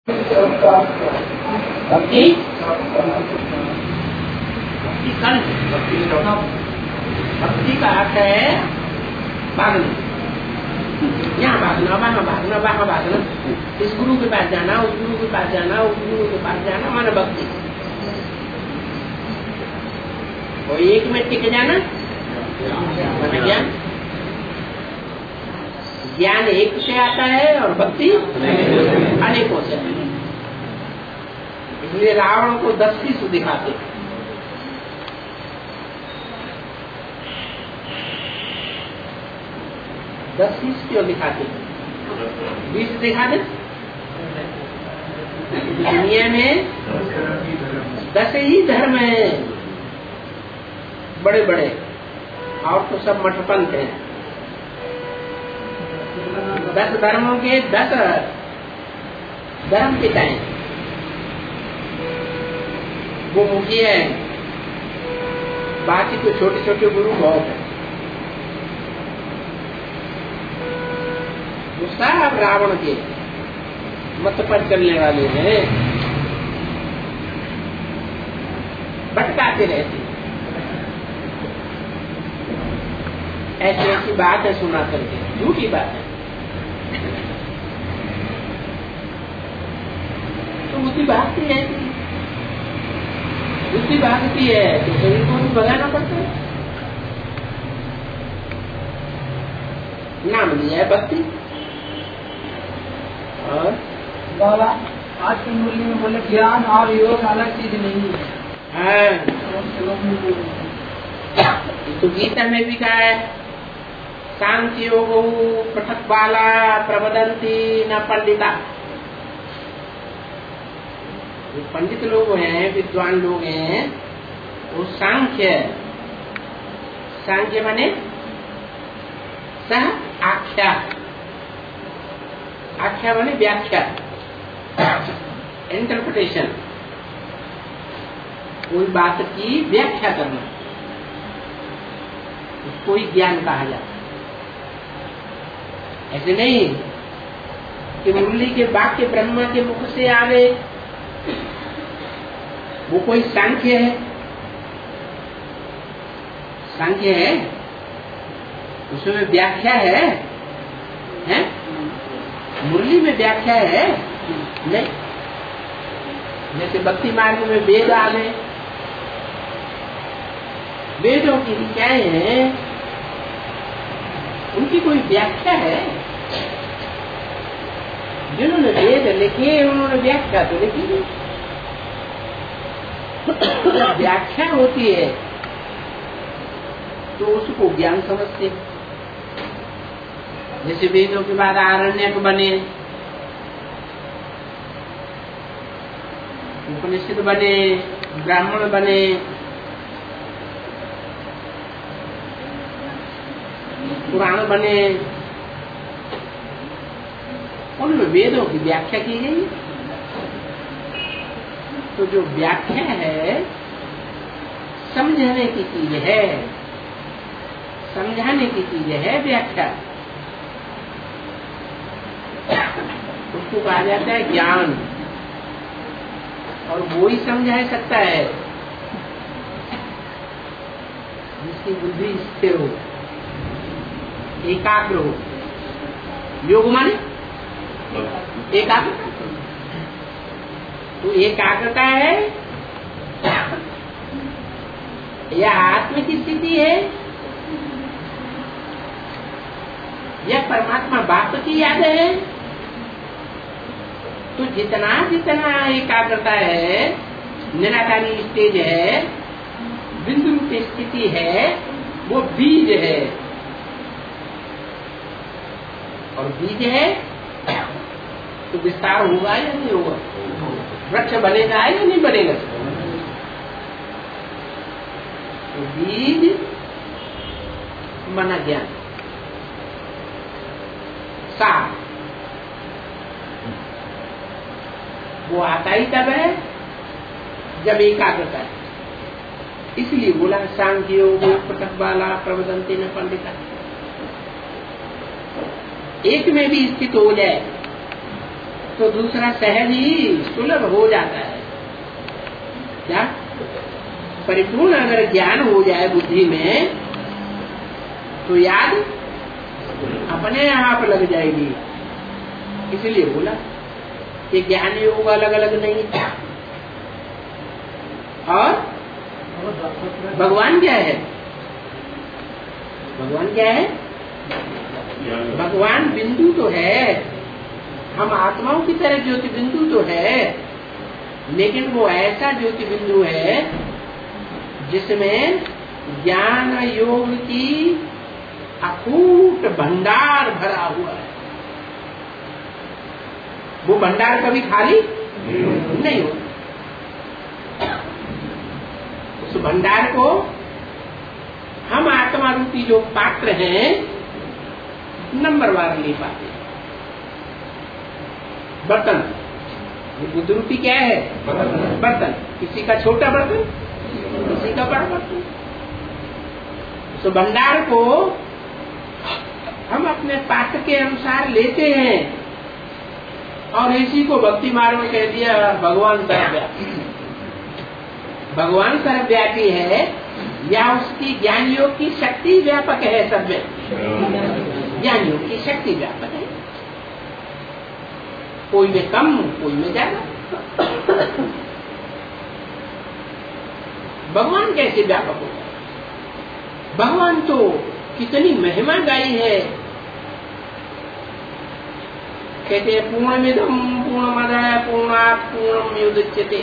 भक्ति भक्ति का अर्थ है भागना, यहाँ भागना, वहाँ भागना, वहाँ भागना, इस गुरु के पास जाना, उस गुरु के पास जाना, उस गुरु के पास जाना, माना भक्ति। और एक में टिक जाना माना ज्ञान। ज्ञान एक से आता है और भक्ति अनेकों से। इसलिए रावण को 10 शीश दिखाते, 10 शीश क्यों दिखाते? 20 दिखा दे। दुनिया में 10 ही धर्म है बड़े बड़े, और तो सब मठपंथ है। 10 धर्मों के 10 धर्म पिता हैं, वो मुखिया है, बाकी तो छोटे छोटे गुरु बहुत है। वो सब रावण के मत पर चलने वाले हैं, भटकाते रहते। ऐसी ऐसी बात है सुना करके, झूठी बात है। तो बुद्धि भागती है, बुद्धि भागती है तो शरीर को भी भगाना पड़ता है। नाम लिया है भक्ति। और बाबा आज की मूल्य में बोले ज्ञान और योग अलग चीज नहीं है। तो गीता में भी कहा है, सांख्य योगो पृथक बाला प्रवदंती न पंडिता। जो पंडित लोग हैं, विद्वान लोग हैं, वो सांख्य, सांख्य माने सह आख्या, आख्या माने व्याख्या, इंटरप्रिटेशन, कोई बात की व्याख्या करना, उसको ही ज्ञान कहा जाता है। ऐसे नहीं कि मुरली के वाक्य ब्रह्मा के मुख से आ गए, वो कोई सांख्य है। सांख्य है, उसमें व्याख्या है? मुरली में व्याख्या है नहीं। जैसे भक्ति मार्ग में वेद आ गए, वेदों की निकाय है, उनकी कोई व्याख्या है? जिन्होंने वेद लिखे उन्होंने व्याख्या तो लिखी नहीं। जब व्याख्या होती है तो उसको ज्ञान समझते। जैसे वेदों के बाद आरण्यक बने, उपनिषद बने, ब्राह्मण बने, पुराण बने, उनमें वेदों की व्याख्या की गई। तो जो व्याख्या है समझाने की चीज है, समझाने की चीज है व्याख्या, उसको कहा जाता है ज्ञान। और वो ही समझा सकता है जिसकी बुद्धि स्थिर हो, एकाग्र हो। योग माने एकाग्रता, तो एकाग्रता है या आत्म की स्थिति है या परमात्मा बाप की याद है। तो जितना जितना एकाग्रता है, निराकारी स्टेज है, बिंदु की स्थिति है, वो बीज है। और बीज है तो विस्तार होगा या नहीं होगा? वृक्ष बनेगा या नहीं बनेगा? तो बीज मना ज्ञान, सार वो आता ही तब है जब एकाग्रता है। इसलिए बोला सांख्य योग पृथक बाला प्रवदंती न पंडिता। एक में भी स्थित हो जाए तो दूसरा सहज ही सुलभ हो जाता है। क्या परिपूर्ण अगर ज्ञान हो जाए बुद्धि में तो याद अपने आप लग जाएगी। इसलिए बोला कि ज्ञान योग अलग अलग नहीं। और भगवान क्या है? भगवान क्या है? भगवान बिंदु तो है, हम आत्माओं की तरह ज्योति बिंदु तो है, लेकिन वो ऐसा ज्योति बिंदु है जिसमें ज्ञान योग की अकूट भंडार भरा हुआ है। वो भंडार कभी खाली नहीं होता। उस भंडार को हम आत्मा रूपी जो पात्र हैं नंबरवार ले पाते। बर्तन, बुद्ध रूपी क्या है? बर्तन। किसी का छोटा बर्तन, किसी का बड़ा बर्तन। उस भंडार को हम अपने पात्र के अनुसार लेते हैं और इसी को भक्ति मार्ग में कह दिया भगवान सर्वव्यापी। भगवान सर्वव्यापी है या उसकी ज्ञान योग की शक्ति व्यापक है? सब में ज्ञान योग की शक्ति व्यापक है, कोई में कम कोई में ज्यादा। भगवान कैसे व्यापक होगा? भगवान तो कितनी महिमा गाई है। कहते हैं पूर्णमिदं पूर्णमदः पूर्णात् पूर्णमुदच्यते।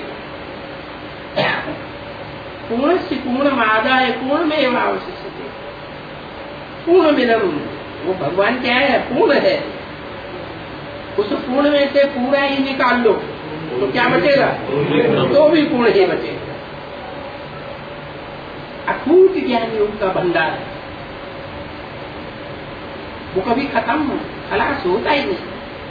पूर्णस्य पूर्णमादाय पूर्णमेवावशिष्यते। पूर्णमिदं, वो भगवान क्या है? पूर्ण है। उस पूर्ण में से पूरा ही निकाल लो तो क्या बचेगा? तो भी पूर्ण ही बचेगा। अकूट ज्ञान योग का भंडार है, वो कभी खत्म खलास होता ही नहीं।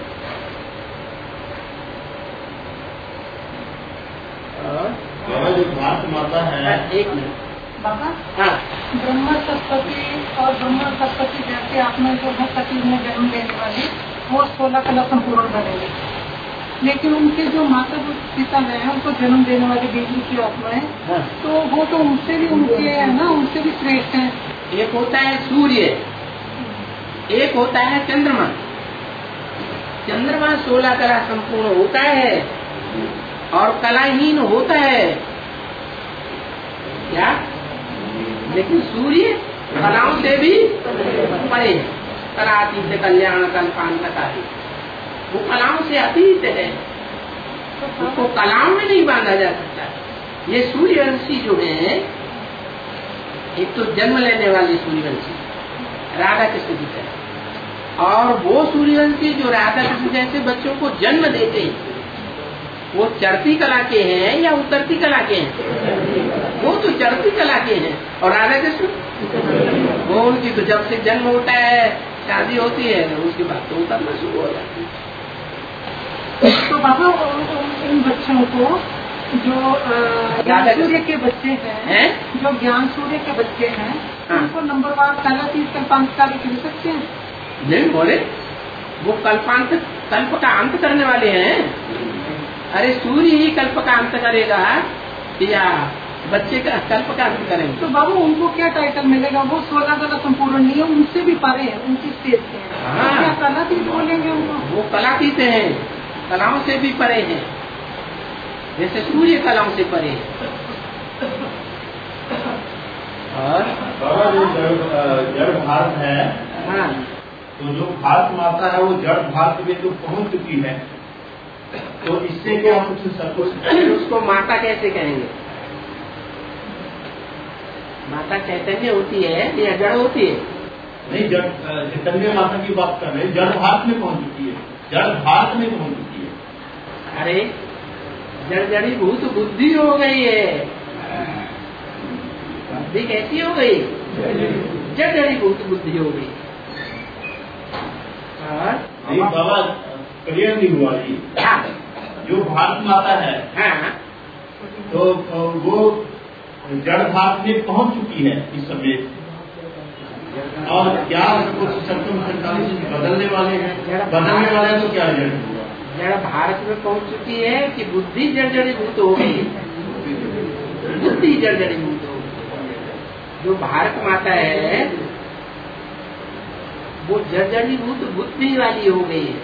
जो भारत माता है, एक मिनट बाबा, हाँ, ब्रह्मा सप्तती और ब्रह्मा सप्तती जैसे आपने जो सती में जन्म लेने वाले वो 16 का लक्षण पूर्ण बनेंगे, लेकिन उनके जो माता पिता हैं उनको जन्म देने वाले देवी की आत्माएं, हाँ। तो वो तो उनसे भी उनके है ना, उनसे भी श्रेष्ठ हैं। एक होता है सूर्य, एक होता है चंद्रमा। चंद्रमा 16 कला संपूर्ण होता है और कलाहीन होता है क्या? लेकिन सूर्य कलाओं से भी परे है। कलातीत कल्याण कल्पांतकारी, वो कलाओं से अतीत है, उसको कलाओं में नहीं बांधा जा सकता। ये सूर्यवंशी जो है, एक तो जन्म लेने वाले सूर्यवंशी राधा कृष्ण की तरह, और वो सूर्यवंशी जो राधा कृष्ण जैसे बच्चों को जन्म देते हैं, वो चढ़ती कला के हैं या उतरती कला के हैं? वो तो चढ़ती कला के हैं। और राधा कृष्ण, वो उनकी तो जब से जन्म होता है, शादी होती है, उसके बाद तो उतरना शुरू हो जाती है। तो बाबा उन बच्चों को जो ज्ञान सूर्य के बच्चे हैं, जो ज्ञान सूर्य के बच्चे हैं, उनको नंबरवार कलातीत कल्पांतकारी कह सकते हैं? नहीं बोले, वो कल्प का अंत करने वाले हैं। अरे सूर्य ही कल्प का अंत करेगा या बच्चे का कल्प का अंत करेंगे? तो बाबू उनको क्या टाइटल मिलेगा? वो 16 कला संपूर्ण नहीं है, उनसे भी परे हैं, उनकी स्टेज के हैं। हाँ। क्या कलातीत बोलेंगे उनको? वो कलातीत हैं, कलाओं से भी परे हैं, जैसे सूर्य कलाओं से परे है। और जड़ भारत है, हाँ, तो जो भारत माता है वो जड़ भारत में तो पहुंच चुकी है, तो इससे क्या कुछ उसको माता कैसे कहेंगे? माता चैतन्य होती है या जड़ होती है? नहीं, जड़ चैतन्य माता की बात कर रहे हैं। जड़ भारत में पहुंच चुकी है, जड़ भारत में पहुंच चुकी है। अरे जड़ जड़ी भूत बुद्धि हो गई है। बुद्धि कैसी हो गई? जड़ जड़ी भूत बुद्धि हो गई। नहीं बाबा, क्लियर नहीं हुआ जी। जो भारत माता है, हाँ, तो वो जड़ भारत में पहुंच चुकी है इस समय, और क्या कुछ 47 बदलने वाले हैं? बदलने वाले तो क्या रिजल्ट होगा? जड़ भारत में पहुंच चुकी है कि बुद्धि जर्जरीभूत हो गई? बुद्धि जर्जरीभूत हो गई। जो भारत माता है वो जर्जरीभूत बुद्धि वाली हो गई है।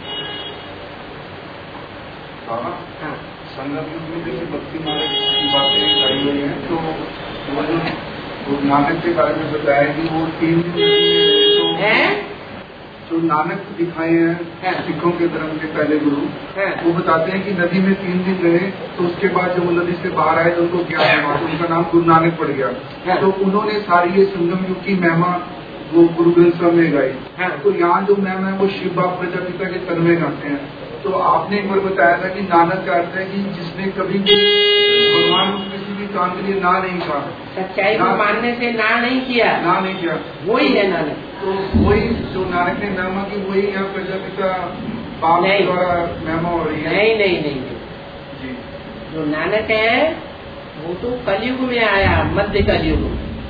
हाँ, संगम युग में जैसे भक्ति मार्ग की बातें आई हुई हैं, तो वो जो गुरु नानक के बारे में बताया कि वो 3 दिन है जो नानक दिखाए हैं सिखों के धर्म के पहले गुरु, वो बताते हैं कि नदी में 3 दिन रहे, तो उसके बाद जब वो नदी से बाहर आए तो उनको ज्ञान हुआ, तो उनका नाम गुरु नानक पड़ गया। तो उन्होंने सारी ये संगम युग की महिमा वो गुरु ग्रंथ साहब में गाई। तो यहाँ जो महिमा है वो शिव बाप प्रजापिता के तन में गाते हैं। तो आपने एक बार बताया था कि नानक का अर्थ है कि जिसने कभी भी भगवान को किसी भी काम के लिए ना नहीं कहा, सच्चाई को मानने से ना नहीं किया, वही है नानक। तो वही जो नानक ने महिमा की वही यहाँ प्रजापिता बाप द्वारा महिमा हो रही है। नहीं जी, जो नानक है वो तो कलयुग में आया, मध्य कलयुग,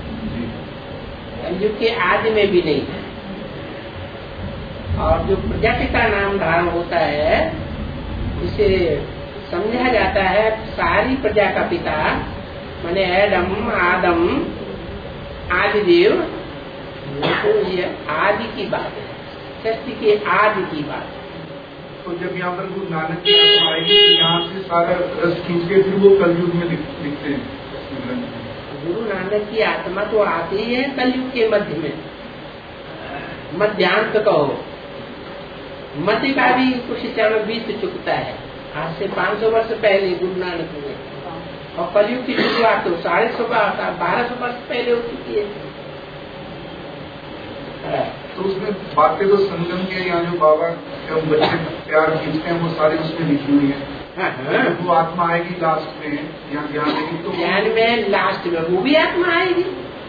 कलयुग के आदि में भी नहीं है। और जो प्रजापिता नाम धारण होता है इसे समझा जाता है सारी प्रजा का पिता, माने एडम आदम आदिदेव। तो ये आदि की बात है, सृष्टि के आदि की बात है। तो जब यहाँ पर गुरु नानक की आत्मा आएगी यहाँ से सारा रस खींच के फिर वो कलयुग में दिखते हैं। गुरु नानक की आत्मा तो आती है कलयुग के मध्य में, मध्यांत कहो, मध्य का भी कुछ समय बीत चुकता है। आज से 500 वर्ष पहले गुरु नानक हुए, और कलयुग की शुरुआत तो 1250 वर्ष पहले हो चुकी है। तो उसमें बातें तो संगम के यहाँ जो बाबा जब बच्चे प्यार खींचते हैं वो सारी उसमें लिखी हुई है। वो आत्मा आएगी लास्ट में, यहाँ ध्यान देगी तो ज्ञान में लास्ट में वो भी आत्मा आएगी।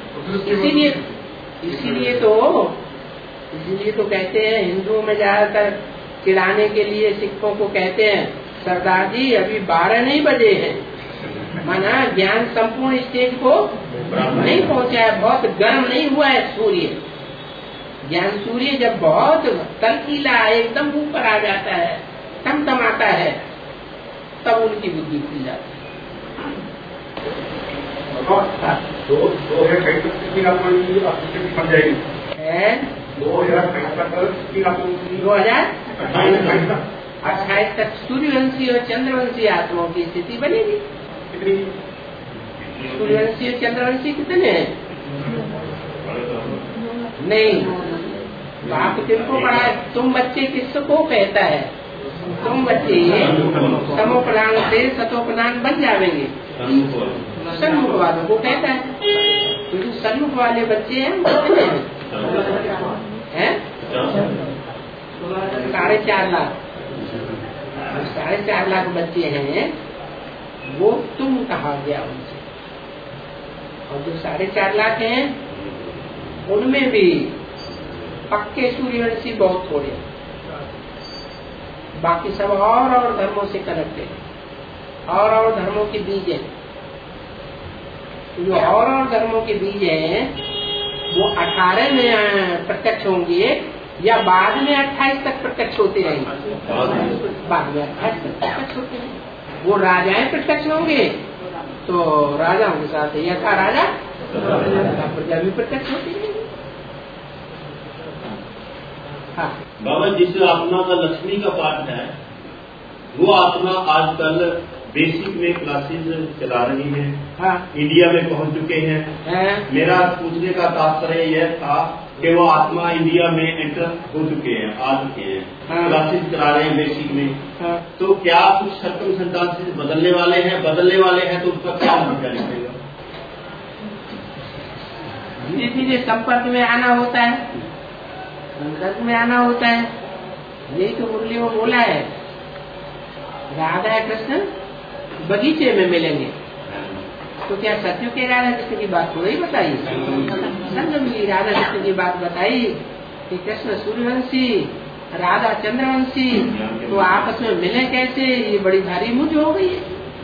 इसीलिए तो कहते हैं, हिंदुओं में ज्यादातर चिढ़ाने के लिए सिखों को कहते हैं, सरदार जी अभी 12 नहीं बजे हैं, माना ज्ञान संपूर्ण स्टेज को नहीं पहुंचा है, बहुत गर्म नहीं हुआ है सूर्य। ज्ञान सूर्य जब बहुत तलकीला एकदम ऊपर आ जाता है, टमटमाता है, तब उनकी बुद्धि खुल जाती है। 2028 तक सूर्यवंशी और चंद्रवंशी आत्माओं की स्थिति बनेगी। सूर्यवंशी और चंद्रवंशी कितने हैं? नहीं, बाप किसको पढ़ा? तुम बच्चे किसको कहता है? तुम बच्चे समोपलान से सतोपलान बन जाएंगे, सन्मुख वालों को कहता है। क्योंकि सन्मुख वाले बच्चे हैं कितने हैं? 4.5 लाख। 4.5 लाख बच्चे हैं, वो तुम कहा गया उनसे। और जो 4.5 लाख हैं उनमें भी पक्के सूर्यवंशी बहुत थोड़े, बाकी सब और धर्मों से कनेक्टेड, और धर्मों के बीज हैं। जो और धर्मों के बीज हैं वो 18 में प्रत्यक्ष होंगे या बाद में 28 तक प्रत्यक्ष होते रहेंगे? बाद में 28 तक प्रत्यक्ष होते हैं। वो राजाएं प्रत्यक्ष होंगे तो राजाओं के साथ यथा राजा प्रजा भी प्रत्यक्ष होती है। हाँ बाबा, जिस आत्मा का लक्ष्मी का पाठ है वो आत्मा आजकल बेसिक में क्लासेस चला रही है। हाँ। इंडिया में पहुंच चुके हैं। मेरा पूछने का तात्पर्य यह था कि वो आत्मा इंडिया में एंटर हो चुके हैं, आ चुके हैं। हाँ। क्लासेस चला रहे हैं बेसिक में। हाँ। तो क्या कुछ सर्कमस्टेंसेस बदलने वाले हैं तो उसका क्या भूमिका निकलेगा? धीरे धीरे संपर्क में आना होता है, संपर्क में आना होता है। यही तो मुरली में बोला है, राधा कृष्ण बगीचे में मिलेंगे। तो क्या सत्य के राधा कृष्ण की बात थोड़ी बताई? संगम की राधा कृष्ण की बात बताई कि कृष्ण सूर्यवंशी, राधा चंद्रवंशी, तो आपस में मिले कैसे? ये बड़ी भारी मुझ हो गई है।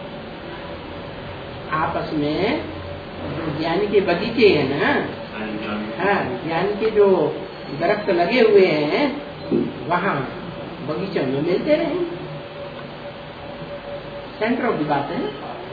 आपस में जो ज्ञान के बगीचे है ना, हाँ, ज्ञान के जो दरख्त लगे हुए हैं वहाँ बगीचे में मिलते रहेंगे। सेंटर ऑफ द बात है।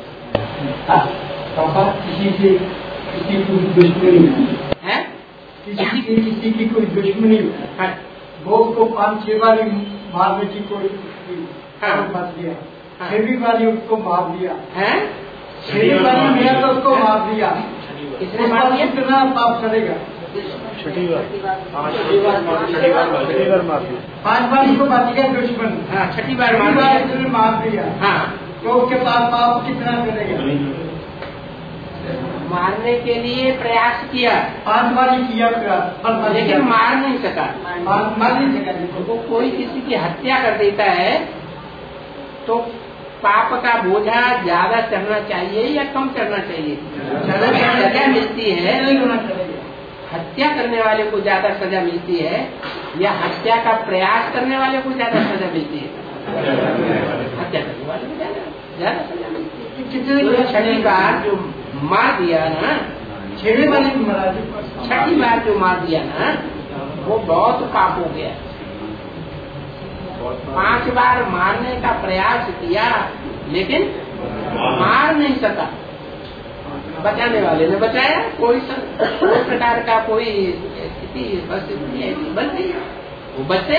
किसी से किसी को दुश्मनी है, किसी की कोई दुश्मनी है, वो उसको 5-6 बार मारने की कोई फंस गया, 6वीं बारी उसको मार दिया है, 6वीं बारी मिला तो उसको मार दिया, किसने मार दिया? कितना पाप करेगा? 6ठी बार मार दिया, 5 बार उसको बच गया दुश्मन। हाँ, 6ठी बार उसने मार दिया। हाँ, तो उसके पास पाप कितना करेगा? मारने के लिए प्रयास किया, 5 बार ही किया, लेकिन मार नहीं सका। मार नहीं सका। तो कोई किसी की हत्या कर देता है तो पाप का बोझा ज्यादा चढ़ना चाहिए या कम चढ़ना चाहिए? सजा मिलती है, हत्या करने वाले को ज्यादा सजा मिलती है या हत्या का प्रयास करने वाले को ज्यादा सजा मिलती है? हत्या करने वाले को ज्यादा सजा मिलती है। कितने 6ठी बार जो मार दिया ना, 6वीं बार 6ठी बार जो मार दिया ना, वो बहुत पाप हो गया। 5 बार मारने का प्रयास किया लेकिन मार नहीं सका, बचाने वाले ने बचाया, कोई प्रकार का कोई स्थिति परिस्थिति ऐसी बन गई, वो बचे।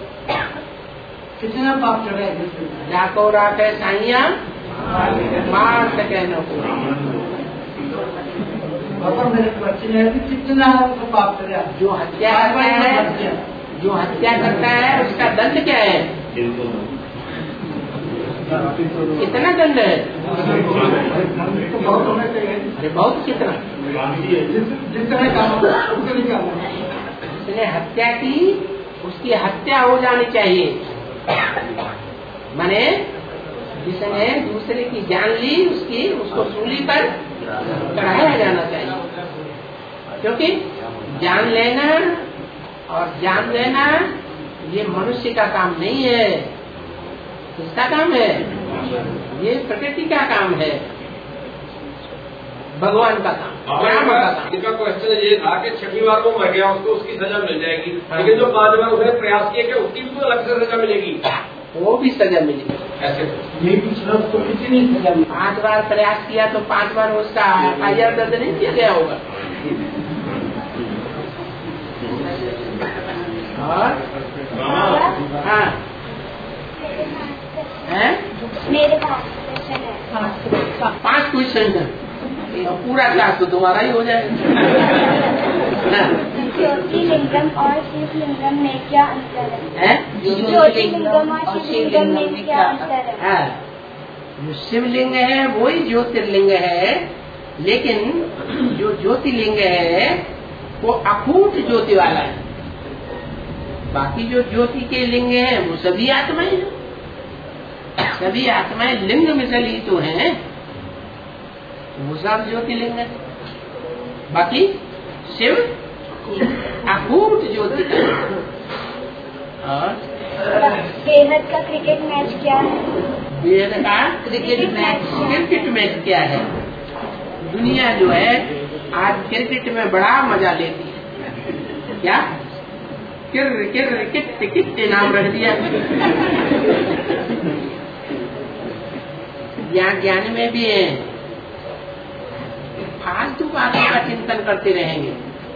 कितना पाप चढ़े? जाको राखे साइया मार सके न को। बाबा मेरे क्वेश्चन है कि कितना पाप चढ़ा? जो हत्या करता है, जो हत्या करता है उसका दंड क्या है? कितना दंड है? अरे बहुत, कितना? जितने काम जिसने हत्या की उसकी हत्या हो जानी चाहिए, माने जिसने दूसरे की जान ली उसको सूली पर चढ़ाया जाना चाहिए, क्योंकि जान लेना और जान लेना ये मनुष्य का काम नहीं है। किसका काम है? ये प्रकृति का काम है, भगवान का काम, राम का काम। इनका क्वेश्चन ये था कि 6ठी बार वो मर गया, उसको उसकी सजा मिल जाएगी, लेकिन जो 5 बार उसने प्रयास किया कि उसकी भी तो अलग से सजा मिलेगी? वो भी सजा मिलेगी। ऐसे ये पिछला तो कितनी सजा? 5 बार प्रयास किया तो 5 बार उसका FIR दर्ज नहीं किया गया होगा। और हाँ है, मेरे पास 5 क्वेश्चन है, पूरा क्लास तो तुम्हारा ही हो जाएगा। ज्योतिर्लिंगम और शिवलिंगम में क्या अंतर है? ज्योतिर्लिंगम और शिवलिंगम में क्या अंतर है? जो शिवलिंग है वही ज्योतिर्लिंग है, लेकिन जो ज्योतिर्लिंग है वो अकूट ज्योति वाला है। बाकी जो ज्योति के लिंग हैं वो सभी आत्माएं हैं, सभी आत्माएं लिंग में चली तो हैं, वो सब ज्योतिर्लिंग है। बाकी शिव अकूट ज्योति का। और बेहद का क्रिकेट मैच क्या है? बेहद का क्रिकेट मैच क्या है? दुनिया जो है आज क्रिकेट में बड़ा मजा लेती है। क्या किट नाम रख दिया। ज्ञान में भी है, फालतू बातों का चिंतन करते रहेंगे,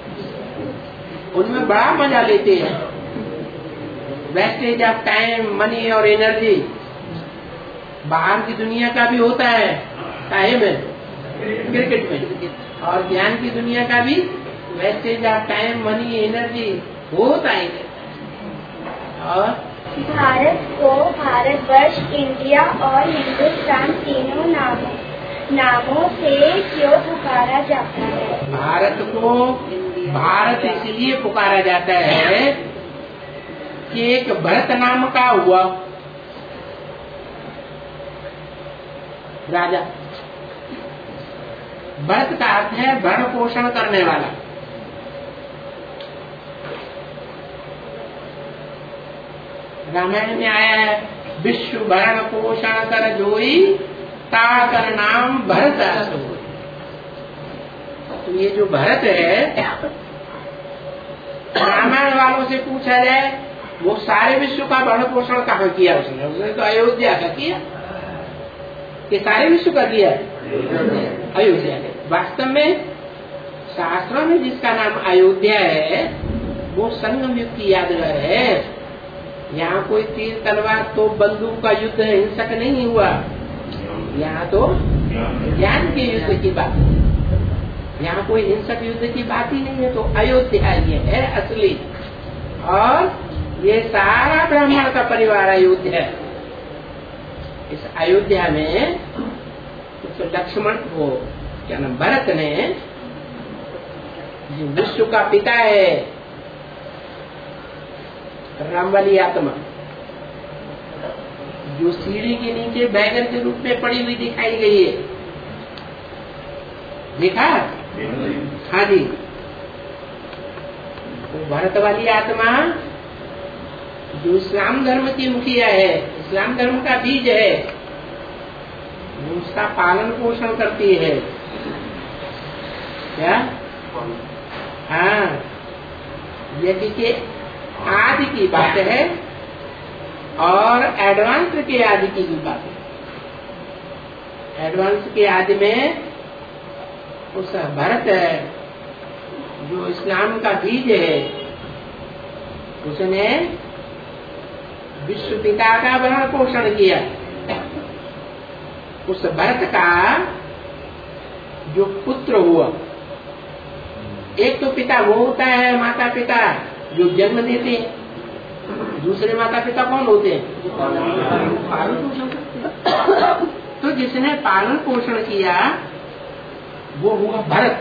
उनमें बड़ा मजा लेते हैं। वेस्टेज ऑफ टाइम, मनी और एनर्जी बाहर की दुनिया का भी होता है टाइम है क्रिकेट में, और ज्ञान की दुनिया का भी wastage of time, money, energy होता है। और भारत को भारतवर्ष, इंडिया और हिंदुस्तान तीनों नामों से क्यों पुकारा जाता है? भारत को भारत इसलिए पुकारा जाता है कि एक भरत नाम का हुआ राजा। भरत का अर्थ है भरण पोषण करने वाला। रामायण में आया है, विश्व भरण पोषण कर जोई ताकर नाम भरत असोई। तो ये जो भरत है, रामायण वालों से पूछा जाए वो सारे विश्व का भरण पोषण कहाँ किया उसने? उसने तो अयोध्या का किया। कि सारे विश्व का किया अयोध्या का। वास्तव में शास्त्रों में जिसका नाम अयोध्या है वो संगम युग की यादगार है। यहाँ कोई तीर तलवार तो बंदूक का युद्ध हिंसक नहीं हुआ। यहाँ तो ज्ञान के युद्ध की बात है। यहाँ कोई हिंसक युद्ध की बात ही नहीं है। तो अयोध्या ये है असली। और ये सारा ब्राह्मण का परिवार अयोध्या है। इस अयोध्या में कुछ लक्ष्मण को क्या नाम भरत ने जो विश्व का पिता है रामवाली आत्मा जो सीढ़ी के नीचे बैगन के रूप में पड़ी हुई दिखाई गई है। देखा? हाँ जी। तो भरत वाली आत्मा जो इस्लाम धर्म की मुखिया है, इस्लाम धर्म का बीज है, वो उसका पालन पोषण करती है। क्या? हाँ, यदि के आदि की बात है और एडवांस के आदि की भी बात है। एडवांस के आदि में उस भरत है जो इस्लाम का बीज है, उसने विश्व पिता का भरण पोषण किया। उस भरत का जो पुत्र हुआ, एक तो पिता वो होता है माता पिता जो जन्म देते हैं, दूसरे माता पिता कौन होते हैं? पालन पोषण करते हैं। तो जिसने पालन पोषण किया वो हुआ भरत।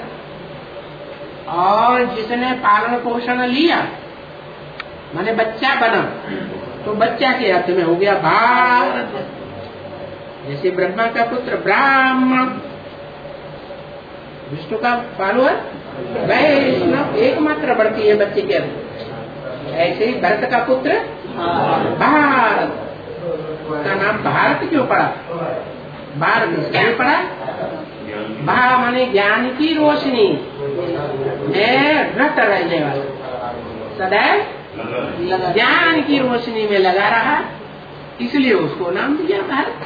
और जिसने पालन पोषण लिया माने बच्चा बना, तो बच्चा के अर्थ में हो गया भारत। जैसे ब्रह्मा का पुत्र ब्राह्मण, विष्णु का फॉलोअर वैष्णव, एकमात्र बढ़ती है बच्चे के अर्थ। ऐसे ही भरत का पुत्र भारत। का नाम भारत क्यों पड़ा? भारत इसलिए पड़ा, भा माने ज्ञान की रोशनी में रट रहने वाला, सदैव ज्ञान की रोशनी में लगा रहा, इसलिए उसको नाम दिया भारत।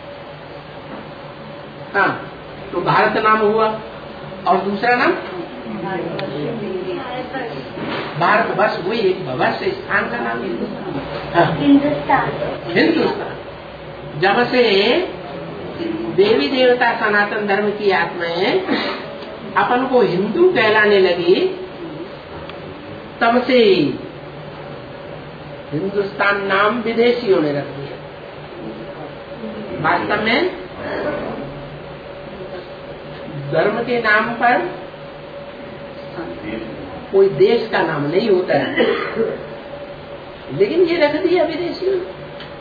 हाँ, तो भारत नाम हुआ। और दूसरा नाम भारत वर्ष, वही एक वर्ष स्थान का नाम हिंदुस्तान। हिंदुस्तान जब से देवी देवता सनातन धर्म की आत्माएं अपन को हिंदू कहलाने लगी, तब से हिंदुस्तान नाम विदेशियों ने रख दिया। वास्तव में धर्म के नाम पर कोई देश का नाम नहीं होता है, लेकिन ये रख दिया विदेशियों ने,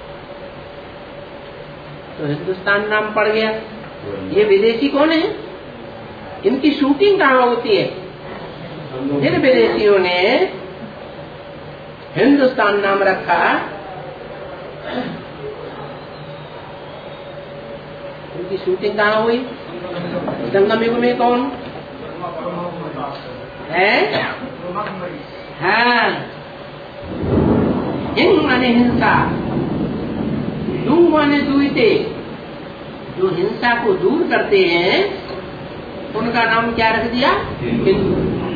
तो हिंदुस्तान नाम पड़ गया। ये विदेशी कौन है? इनकी शूटिंग कहाँ होती है? जिन विदेशियों ने हिंदुस्तान नाम रखा, उनकी शूटिंग कहाँ हुई? संगम युग में। कौन है? हाँ, हिंग माने हिंसा, दू माने दुईते, जो हिंसा को दूर करते हैं उनका नाम क्या रख दिया? हिंदू।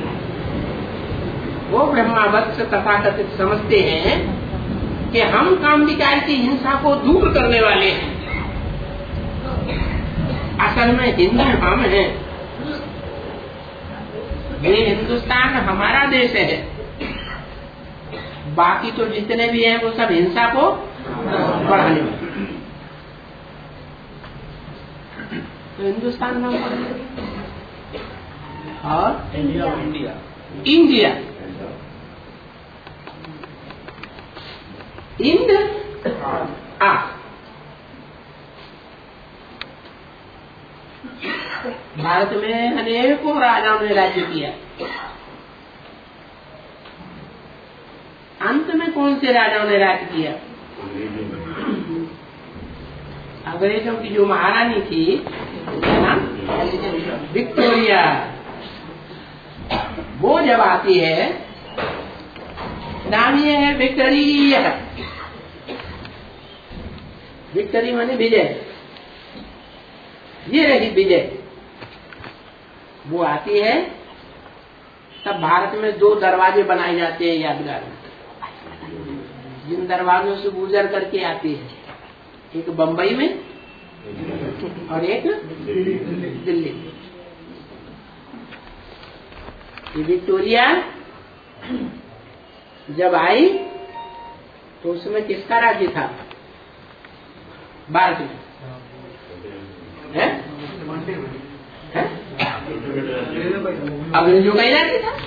वो ब्रह्मावत्स तथाकथित समझते हैं कि हम काम विकार की हिंसा को दूर करने वाले हैं। असल में हिंदू हम हैं। ये हिंदुस्तान हमारा देश है, बाकी तो जितने भी हैं वो सब हिंसा को बढ़ाने वाले। तो हिंदुस्तान नाम और इंडिया इंडिया इंड आ भारत में अनेकों राजाओं ने राज्य किया। अंत में कौन से राजाओं ने राज्य किया? अंग्रेजों की जो महारानी थी, क्या नाम? विक्टोरिया। वो जब आती है नाम ये है विक्टरी। विक्टरी माने विजय। ये रही विजय। वो आती है तब भारत में 2 दरवाजे बनाए जाते हैं यादगार में, जिन दरवाजों से गुजर करके आती है, एक बंबई में और एक दिल्ली में। ये विक्टोरिया जब आई तो उसमें किसका राज्य था? भारत में है? अंग्रेजों का ही राज्य था।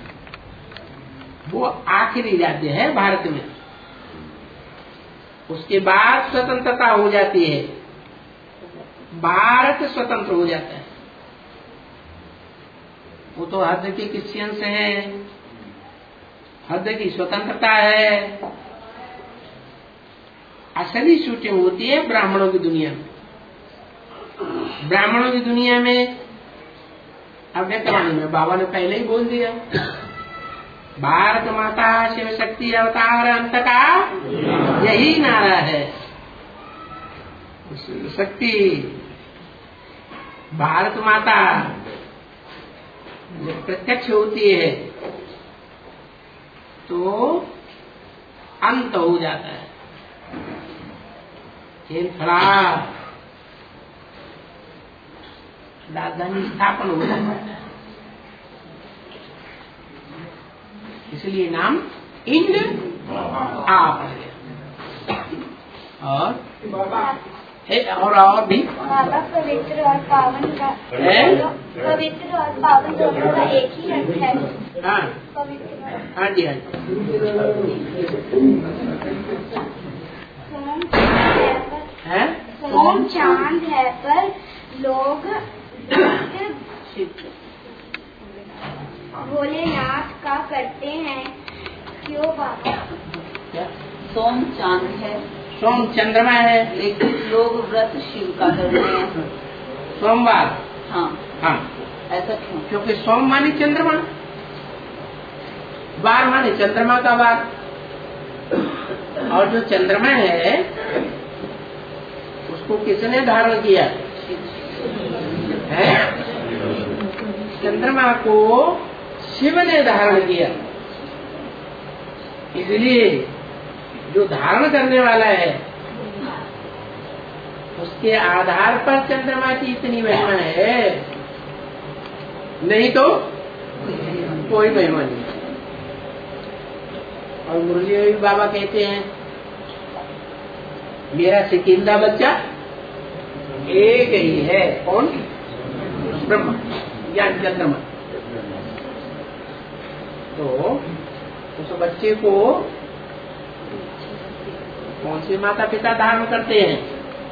वो आखिरी राज्य है भारत में। उसके बाद स्वतंत्रता हो जाती है, भारत स्वतंत्र हो जाता है। वो तो हद के क्रिश्चियन से है, हद की स्वतंत्रता है। असली शूटिंग होती है ब्राह्मणों की दुनिया में। ब्राह्मणों की दुनिया में अव्यक्तवाणी में बाबा ने पहले ही बोल दिया, भारत माता शिव शक्ति अवतार अंत का यही नारा है। शक्ति भारत माता जब प्रत्यक्ष होती है तो अंत हो जाता है, खेल खराब, राजधानी स्थापन हो जाता है। इसलिए नाम इंद्र आप और भी बाबा पवित्र और पावन का पवित्र और पावन दोनों का एक ही अर्थ है। हाँ पवित्र। हाँ जी हाँ जी। सोम चांद है पर लोग भोलेनाथ का करते हैं क्यों बाबा? सोम चांद है, सोम चंद्रमा है, लेकिन लोग व्रत शिव का कर रहे हैं। सोमवार। हाँ हाँ ऐसा क्यों? क्योंकि सोम माने चंद्रमा, वार माने चंद्रमा का वार। और जो चंद्रमा है उसको किसने धारण किया है? चंद्रमा को शिव ने धारण किया। इसलिए जो धारण करने वाला है उसके आधार पर चंद्रमा की इतनी महिमा है, नहीं तो कोई महिमा नहीं। और मुरली में भी बाबा कहते हैं मेरा सिकिंदा बच्चा एक ही है, कौन? ब्रह्मा या चंद्रमा। तो उस बच्चे को कौन से माता पिता धारण करते हैं?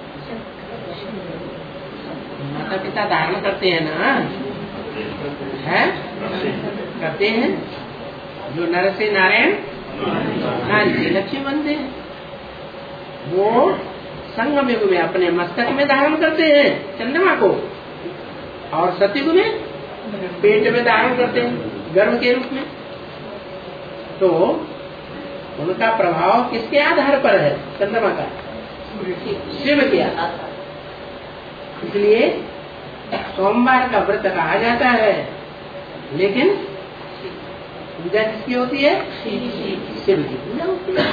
माता पिता धारण करते हैं ना, है करते हैं। जो नर से नारायण, नारी से लक्ष्मी बनते हैं, वो संगम युग में अपने मस्तक में धारण करते हैं चंद्रमा को, और सतयुग में पेट में धारण करते हैं गर्भ के रूप में। तो उनका प्रभाव किसके आधार पर है? चंद्रमा का, शिव के आधार। इसलिए सोमवार का व्रत कहा जाता है, लेकिन पूजा किसकी होती है? शिव की पूजा होती है।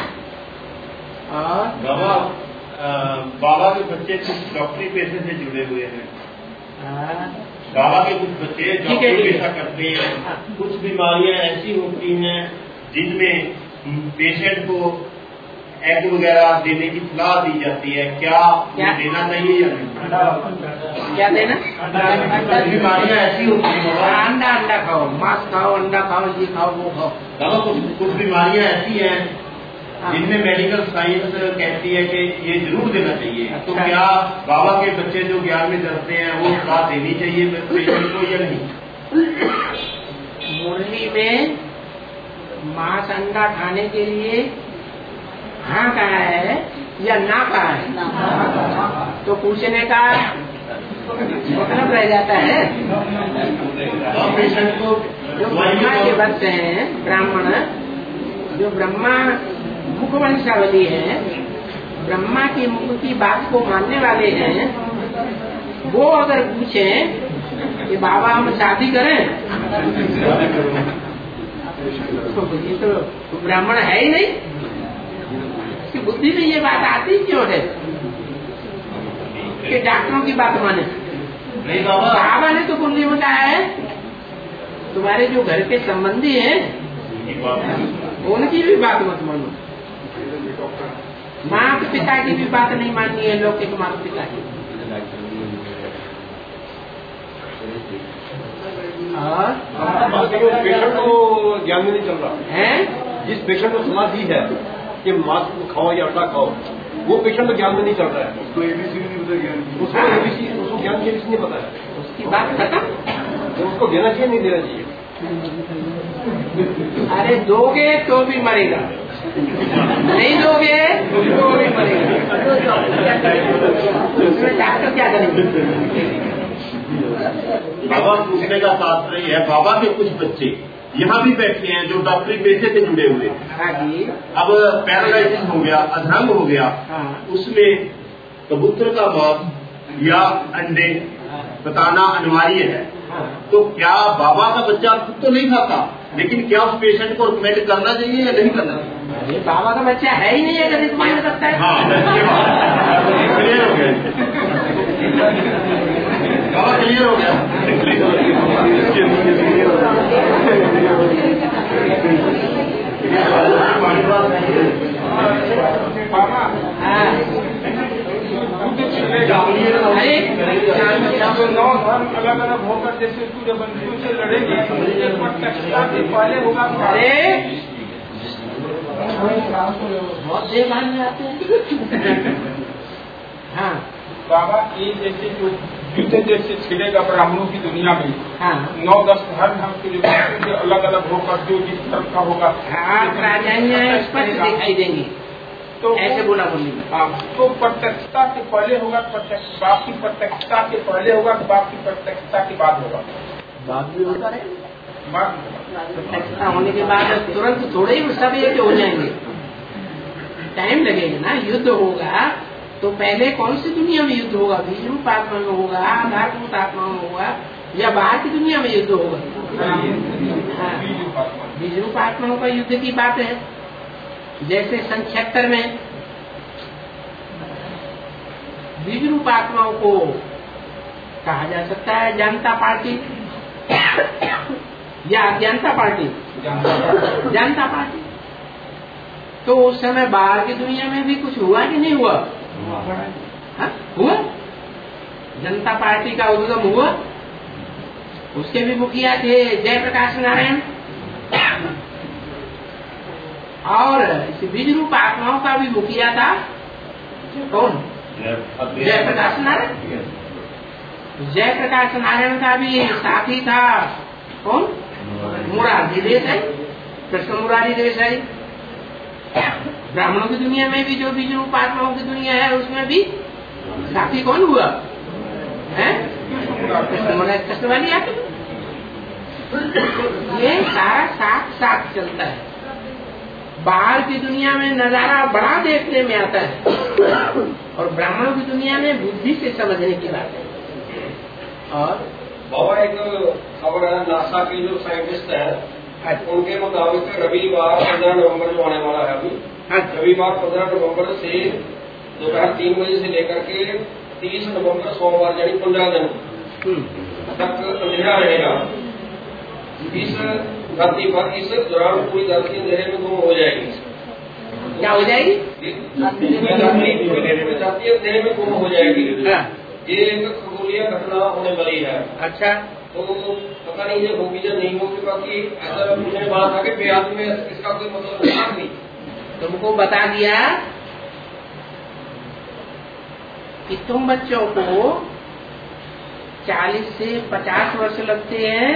और बाबा के बच्चे कुछ डॉक्टरी पेशे से जुड़े हुए हैं। बाबा के कुछ बच्चे डॉक्टरी पेशा करते हैं। कुछ बीमारियां ऐसी होती हैं जिनमें पेशेंट को एग वगैरह देने की सलाह दी जाती है। क्या देना चाहिए या नहीं? क्या देना? बीमारियां ऐसी होती हैं, अंडा खाओ, मांस खाओ, अंडा खाओ, ये खाओ, वो खाओ। बाबा कुछ बीमारियां ऐसी हैं जिनमें मेडिकल साइंस कहती है कि ये जरूर देना चाहिए। तो क्या बाबा के बच्चे जो 11वीं दर्जे हैं वो सलाह देनी चाहिए पेशेंट को या नहीं? मुरली में मांस अंडा खाने के लिए हाँ कहा है या ना कहा है? तो पूछने का मतलब रह जाता है। पेशेंट को जो ब्रह्मा के बच्चे हैं ब्राह्मण, जो ब्रह्मा मुख वंशावली है, ब्रह्मा की मुख की बात को मानने वाले हैं, वो अगर पूछे कि बाबा हम शादी करें, तो ये तो ब्राह्मण है ही नहीं। इसकी बुद्धि में ये बात आती क्यों है कि डॉक्टरों की बात माने? बाबा ने तो कुंडली में कहा है तुम्हारे जो घर के संबंधी हैं उनकी भी बात मत मानो। माता पिता की भी बात नहीं माननी है, लौकिक माता पिता की। पेशेंट को ज्ञान में नहीं चल रहा है। जिस पेशेंट को समाधि है कि मांस खाओ या अंडा खाओ, वो पेशेंट को ज्ञान में नहीं चल रहा है। उसको एबीसी नहीं पता, ज्ञान उसको एबीसी, उसको ज्ञान की एबीसी नहीं पता है। उसकी बात खत्म। तो उसको देना चाहिए नहीं देना चाहिए? अरे दोगे तो भी मरेगा, नहीं दोगे तो भी मरेगा। उसमें डॉक्टर क्या करेंगे? बाबा पूछने का तात्पर्य है, बाबा के कुछ बच्चे यहाँ भी बैठे हैं जो डॉक्टरी पेशे से जुड़े हुए। हाँ जी। अब पैरालाइसिस हो गया, अधरंग हो गया, उसमें कबूतर का मांस या अंडे बताना अनिवार्य है। तो क्या बाबा का बच्चा खुद तो नहीं खाता, लेकिन क्या उस पेशेंट को रिकमेंड करना चाहिए या नहीं करना चाहिए? अरे बाबा का बच्चा है ही नहीं, अगर रिकमेंड करता है। हाँ, क्लियर हो गया बाबा, क्लियर हो गया। नौ धर्म अलग अलग होकर जैसे सूर्यवंशियों से लड़ेंगे, पहले होगा। अरे बहुत देर मान में आते हैं। हाँ बाबा, ये जैसे जो युद्ध जैसे छिड़ेगा ब्राह्मणों की दुनिया में, हाँ 9-10 धर्म हमके जो अलग अलग होकर जो जिस धर्म का होगा, हाँ प्राधान्य स्पष्ट दिखाई देंगी। तो ऐसे बोला बोली तो प्रत्यक्षता के पहले होगा, बाप की प्रत्यक्षता के पहले होगा, बाप की प्रत्यक्षता के बाद होगा। बात भी होता है, बाद प्रत्यक्षता होने के बाद तुरंत थोड़े ही सब एक हो जाएंगे, टाइम लगेगा ना। युद्ध होगा तो पहले कौन सी दुनिया में युद्ध होगा? बीज रूप आत्मा में होगा, आधारभूत आत्मा में होगा, या बाहर की दुनिया में युद्ध होगा? बीज रूप आत्माओं का युद्ध की बात है। जैसे सन 76 में बीज रूप आत्माओं को कहा जा सकता है जनता पार्टी या अज्ञानता पार्टी, जनता पार्टी। तो उस समय बाहर की दुनिया में भी कुछ हुआ कि नहीं हुआ? हुआ। जनता पार्टी का उद्गम हुआ, उसके भी मुखिया थे जयप्रकाश नारायण, और इस बीज रूप आत्माओं का भी मुखिया था कौन? जयप्रकाश नारायण। जयप्रकाश नारायण का भी साथी था कौन? मुरारी देसाई, कृष्ण मुरारी देसाई। ब्राह्मणों की दुनिया में भी जो बीज रूप आत्माओं की दुनिया है उसमें भी साथी कौन हुआ है? कृष्ण वाली आती। ये सारा साथ साथ चलता है। बाहर की दुनिया में नजारा बड़ा देखने में आता है और ब्राह्मणों की दुनिया में बुद्धि से समझने की बात है। और बाबा एक खबर है, नासा के जो साइंटिस्ट है उनके मुताबिक रविवार 15 नवंबर जो आने वाला है अभी, रविवार 15 नवंबर से दोपहर 3 बजे से लेकर के 30 नवंबर सोमवार यानी 15 दिन तक अंधेरा रहेगा। इस धरती पर इस दौरान पूरी धरती अंधेरे में गुम हो जाएगी। क्या हो जाएगी? धरती अंधेरे में गुम हो जाएगी। ये एक खगोलीय घटना होने वाली है। अच्छा, तो पता नहीं ये होगी या नहीं होगी, बाकी ऐसा पूछने बात था कि बेयाद में इसका कोई मतलब नहीं। तुमको बता दिया कि तुम बच्चों को 40 से 50 वर्ष लगते हैं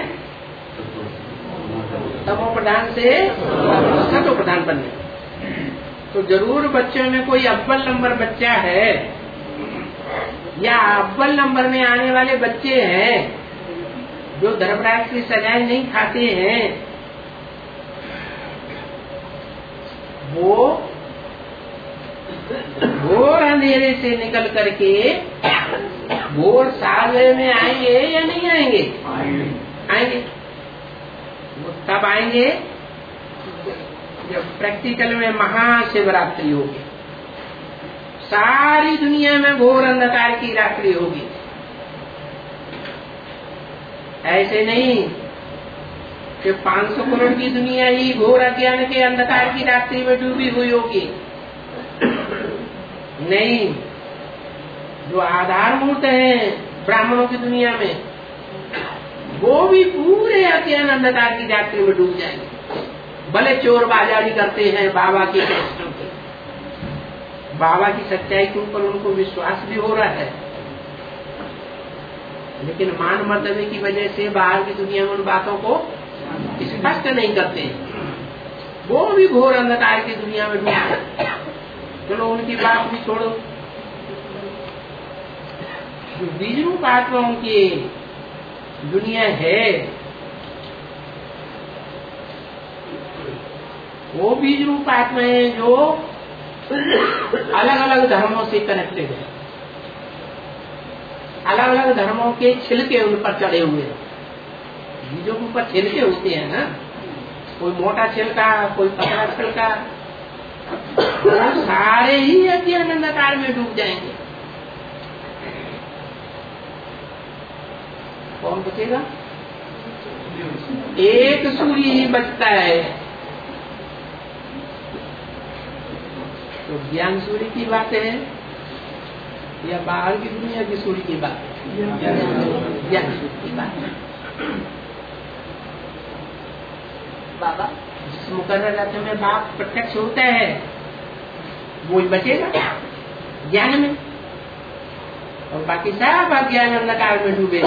तमो प्रधान से सतो प्रधान बनने। तो जरूर बच्चों में कोई अव्वल नंबर बच्चा है या अव्वल नंबर में आने वाले बच्चे हैं जो धर्मराज की सजाएं नहीं खाते हैं। वो घोर अंधेरे से निकल करके घोर साधे में आएंगे या नहीं आएंगे? आएंगे। वो तब आएंगे जब प्रैक्टिकल में महाशिवरात्रि होगी, सारी दुनिया में घोर अंधकार की रात्रि होगी। ऐसे नहीं कि 500 करोड़ की दुनिया ही घोर अज्ञान के अंधकार की रात्रि में डूबी हुई होगी। नहीं, जो आधारभूत हैं ब्राह्मणों की दुनिया में, वो भी पूरे अज्ञान अंधकार की रात्रि में डूब जाएंगे। भले चोर बाजारी करते हैं बाबा के कष्टों की, बाबा की सच्चाई के ऊपर उनको विश्वास भी हो रहा है, लेकिन मान मर्तबे की वजह से बाहर की दुनिया में उन बातों को स्पष्ट नहीं करते। वो भी घोर अंधकार की दुनिया में डूब। चलो उनकी बात भी छोड़ो, जो बीज रूप आत्माओं की दुनिया है, वो बीज रूप आत्माएं जो अलग अलग धर्मों से कनेक्टेड है, अलग अलग धर्मों के छिलके उन पर चढ़े हुए हैं। बीजों के ऊपर छिलके होते हैं ना, कोई मोटा छिलका, कोई पतला छिलका, वो सारे ही अज्ञान अंधकार में डूब जाएंगे। कौन बचेगा? एक सूर्य ही बचता है। तो ज्ञान सूर्य की बात है या बाहर की दुनिया की सूर्य की बात है? ज्ञान सूर्य की बात है। बाबा जिस मुकर्रर अर्थ में बाप प्रत्यक्ष होता है वो ही बचेगा ज्ञान में, और बाकी सब अज्ञान अंधकार में डूबे।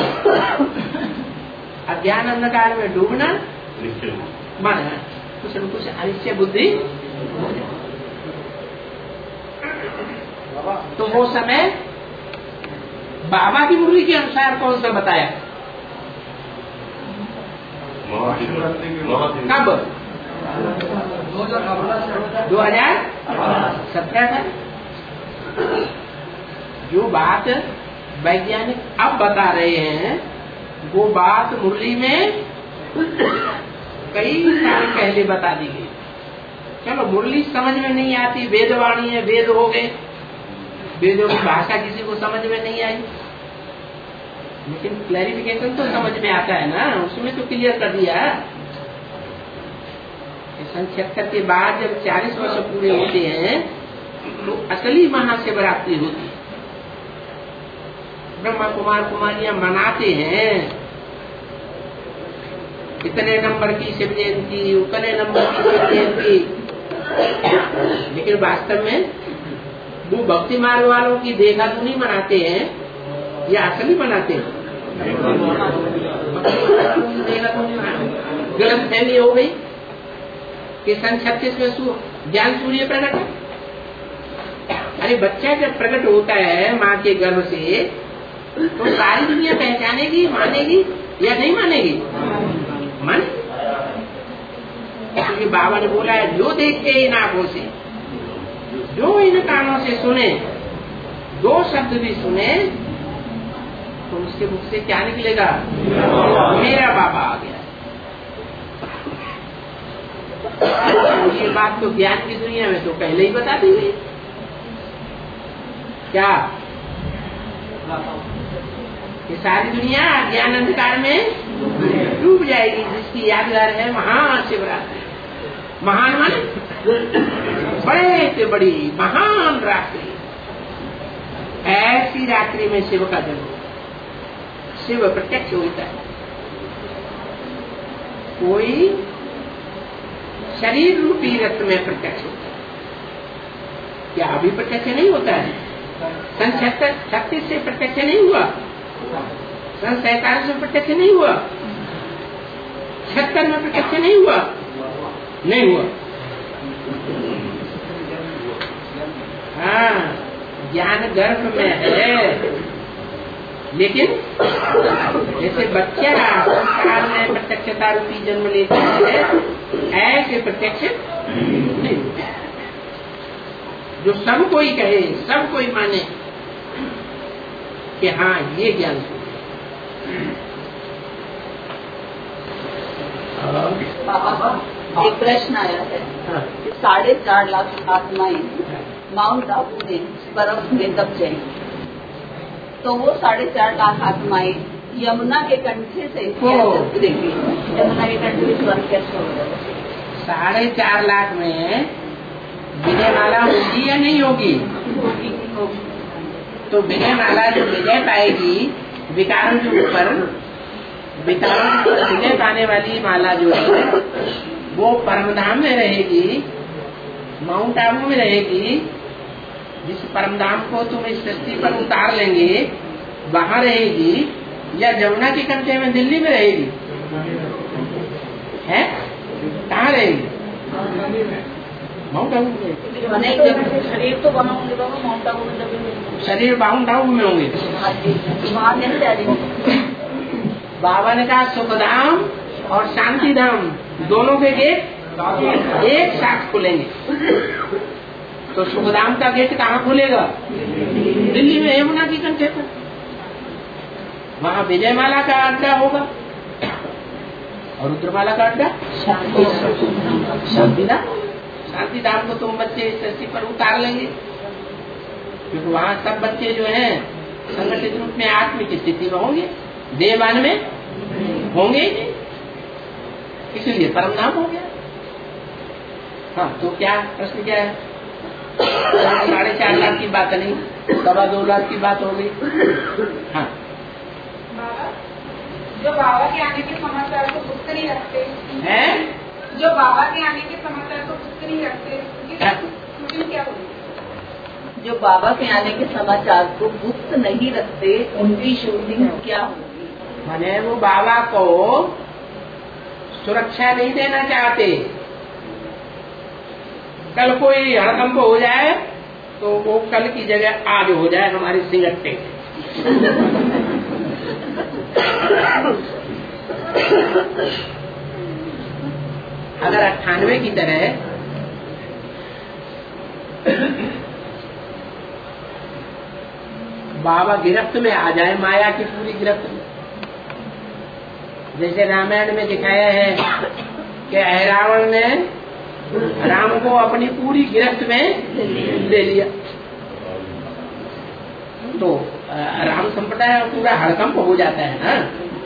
अज्ञान अंधकार में डूबना माना कुछ न कुछ अनिश्चय बुद्धि हो जाए। तो वो समय बाबा की मुरली के अनुसार कौन सा बताया? कब? 2017 था। जो बात वैज्ञानिक अब बता रहे हैं वो बात मुरली में कई साल पहले बता दी गई। चलो मुरली समझ में नहीं आती, वेदवाणी है, वेद हो गए, वेदों की भाषा किसी को समझ में नहीं आई, लेकिन क्लैरिफिकेशन तो समझ में आता है ना, उसमें तो क्लियर कर दिया। 76 के बाद जब 40 वर्ष पूरे होते हैं तो असली महाशिवरात्रि होती है। ब्रह्मा कुमार कुमारियां मनाते हैं इतने नंबर की शिव जयंती, उतने नंबर की शिव जयंती, लेकिन वास्तव में वो भक्ति मार्ग वालों की देखा तो नहीं मनाते हैं, या असली मनाते हैं? गलत फहमी हो गई कि सन 36 में ज्ञान सूर्य प्रकट है। अरे बच्चा जब प्रकट होता है माँ के गर्भ से तो सारी दुनिया पहचानेगी, मानेगी या नहीं मानेगी? माने। क्योंकि बाबा ने बोला है जो देखे इन आंखों से, जो इन कानों से सुने, 2 शब्द भी सुने तो उसके मुख से क्या निकलेगा? मेरा बाबा आ गया। ये बात तो ज्ञान की दुनिया में तो पहले ही बता दी गई। क्या कि सारी दुनिया ज्ञान अंधकार में डूब जाएगी, जिसकी यादगार है महाशिवरात्रि। महान माने बड़े से बड़ी महान रात्रि। ऐसी रात्रि में शिव का जन्म, शिव प्रत्यक्ष होता है। कोई शरीर रूपी रथ में प्रत्यक्ष होता है। क्या अभी प्रत्यक्ष नहीं होता है? सन 36 से प्रत्यक्ष नहीं हुआ, सन 47 में प्रत्यक्ष नहीं हुआ, 76 में प्रत्यक्ष नहीं हुआ, नहीं हुआ। हाँ, ज्ञान गर्भ में है, लेकिन जैसे बच्चा संस्कार में प्रत्यक्षता रूपी जन्म लेता है, ऐसे प्रत्यक्ष नहीं। जो सब कोई कहे, सब कोई माने कि हाँ ये ज्ञान स्वरूप। एक प्रश्न आया है, 4.5 लाख आत्माएं माउंट आबू में बर्फ में दब जाएंगी, तो वो 4.5 लाख आत्माएं यमुना के कंठे से कैसे उतरेंगी? यमुना के कंठे से स्वर्ग कैसे होगा? 4.5 लाख में विजय माला होगी या नहीं होगी? तो विजय माला जो विजय पाएगी विकारों के ऊपर, विकारों के ऊपर विजय पाने वाली माला जो है वो परमधाम में रहेगी, माउंट आबू में रहेगी। जिस परमधाम को तुम इस सृष्टि पर उतार लेंगे वहाँ रहेगी, या जमुना के कंठे में दिल्ली में रहेगी? है कहाँ रहेगी? माउंट आबू में। शरीर तो वहाँ होंगे बाबा, माउंट आबू में शरीर माउंट आबू में होंगे। वहाँ कैसे आ जाएंगे? बाबा ने कहा सुखधाम और शांति धाम दोनों के गेट एक साथ खुलेंगे। तो सुखधाम का गेट कहाँ खुलेगा? दिल्ली में, यमुना की कंठे पर। वहाँ विजयमाला का अड्डा होगा और रुद्रमाला का अड्डा शांतिधाम। शांतिधाम को तुम बच्चे इस धरती पर उतार लेंगे, क्योंकि वहाँ सब बच्चे जो हैं संगठित रूप में आत्मिक स्थिति में होंगे, देवान में होंगे ही नहीं, इसलिए परमधाम हो गया। हाँ, तो क्या प्रश्न क्या है? 4.5 लाख की बात नहीं, 2.25 लाख की बात हो गई। हाँ, जो बाबा के आने के समाचार को गुप्त नहीं रखते हैं, जो बाबा के आने के समाचार को गुप्त नहीं रखते, उनकी क्या होगी? जो बाबा के आने के समाचार को गुप्त नहीं रखते उनकी शूटिंग क्या होगी? माने वो बाबा को सुरक्षा नहीं देना चाहते। कल कोई हड़कंप हो जाए तो वो कल की जगह आज हो जाए हमारे सिंगट्टे। अगर 98 की तरह बाबा गिरफ्त में आ जाए, माया की पूरी गिरफ्त में, जैसे रामायण में दिखाया है कि रावण ने राम को अपनी पूरी गिरफ्त में ले लिया, तो राम संप्रदाय पूरा हड़कंप हो जाता है ना।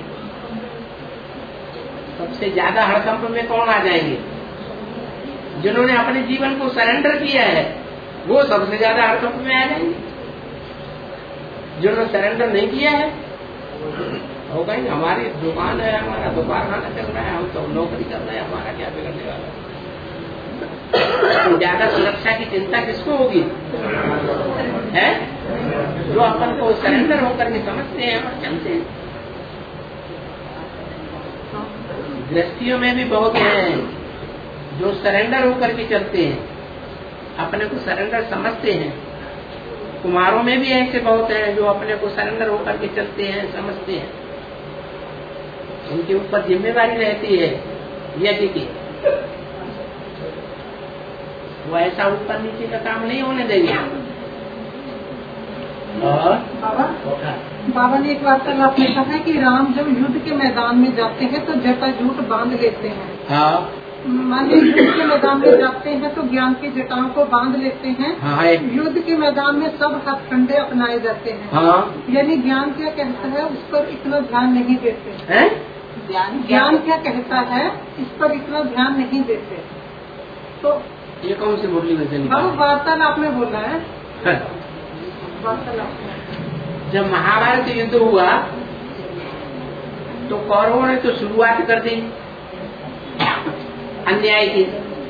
सबसे ज्यादा हड़कंप में कौन आ जाएंगे? जिन्होंने अपने जीवन को सरेंडर किया है वो सबसे ज्यादा हड़कंप में आ जाएंगे। जिन्होंने सरेंडर नहीं किया है वो कहेंगे हमारी दुकान है, हमारा दुकान खाना चल रहा है, हम तो नौकरी कर रहे हैं, हमारा क्या बिगड़ने वाला है। तो ज्यादा सुरक्षा की चिंता किसको होगी? है जो अपन को सरेंडर होकर के समझते हैं और चलते हैं। गृहस्थियों में भी बहुत हैं जो सरेंडर होकर के चलते हैं, अपने को सरेंडर समझते हैं। कुमारों में भी ऐसे बहुत हैं जो अपने को सरेंडर होकर के चलते हैं, समझते हैं। उनके ऊपर जिम्मेदारी रहती है यज्ञ की, वो ऐसा ऊपर नीचे का काम नहीं होने देंगे। और बाबा ने एक वार्तालाप में कहा है कि राम जब युद्ध के मैदान में जाते हैं तो जटाजूट बांध लेते हैं। हाँ, मान लीजिए युद्ध के मैदान में जाते हैं तो ज्ञान की जटाओं को बांध लेते हैं। हाँ, युद्ध के मैदान में सब हथकंडे अपनाए जाते हैं। हाँ, यानी ज्ञान क्या कहता है उस पर इतना ध्यान नहीं देते हैं? ज्ञान क्या कहता है इस पर इतना ध्यान नहीं देते। तो ये कौन सी मुरली में से निकाला? वार्तालाप में बोला है। जब महाभारत युद्ध हुआ तो कौरवों ने तो शुरुआत कर दी अन्याय की।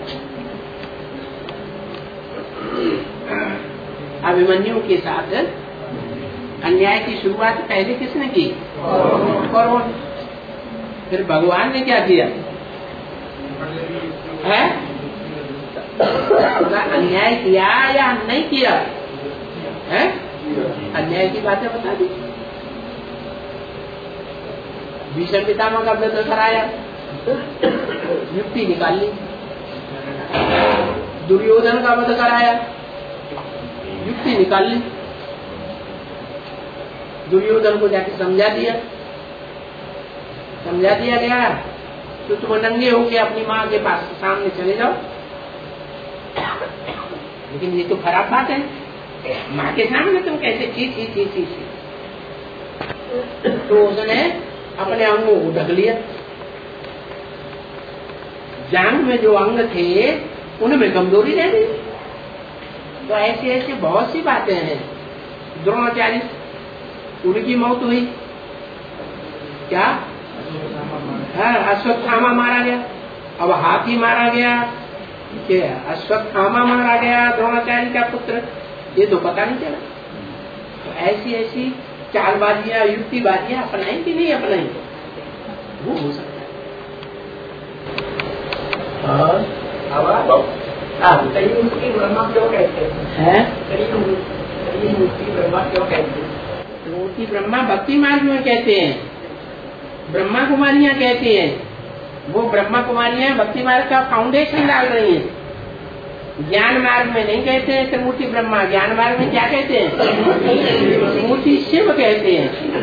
अभिमन्यु के साथ अन्याय की शुरुआत पहले किसने की? कौरवों ने। फिर भगवान ने क्या किया है? अन्याय किया या नहीं किया है? अन्याय की बातें बता दी। भीषण पितामह का वध कराया, युक्ति निकाल ली। दुर्योधन का वध कराया, शक्ति निकाल ली, दुर्योधन को जाके समझा दिया गया तो तुम नंगे होके अपनी माँ के पास सामने चले जाओ। लेकिन ये तो खराब बात है, माँ के सामने तुम कैसे ची। तो उसने अपने अंगों को ढक लिया, जांग में जो अंग थे उनमें कमजोरी रह गई। तो ऐसे बहुत सी बातें हैं। द्रोणाचार्य उनकी मौत हुई, क्या अश्वत्थामा मारा गया, अब हाथी मारा गया, अश्वत्थामा मारा गया द्रोणाचार्य का पुत्र, ये तो पता नहीं चला। तो ऐसी चालबाजियां युक्तिबाजियां अपनाई कि नहीं अपनाई, वो हो सकता है। कलियुगी ब्रह्मा क्यों कहते हैं? कलियुगी ब्रह्मा क्यों कहते हैं? मूर्ति ब्रह्मा भक्ति मार्ग में कहते हैं, ब्रह्मा कुमारियां कहती हैं। वो ब्रह्मा कुमारियां भक्ति मार्ग का फाउंडेशन डाल रही हैं। ज्ञान मार्ग में नहीं कहते हैं त्रिमूर्ति ब्रह्मा, ज्ञान मार्ग में क्या कहते हैं? मूर्ति शिव कहते हैं।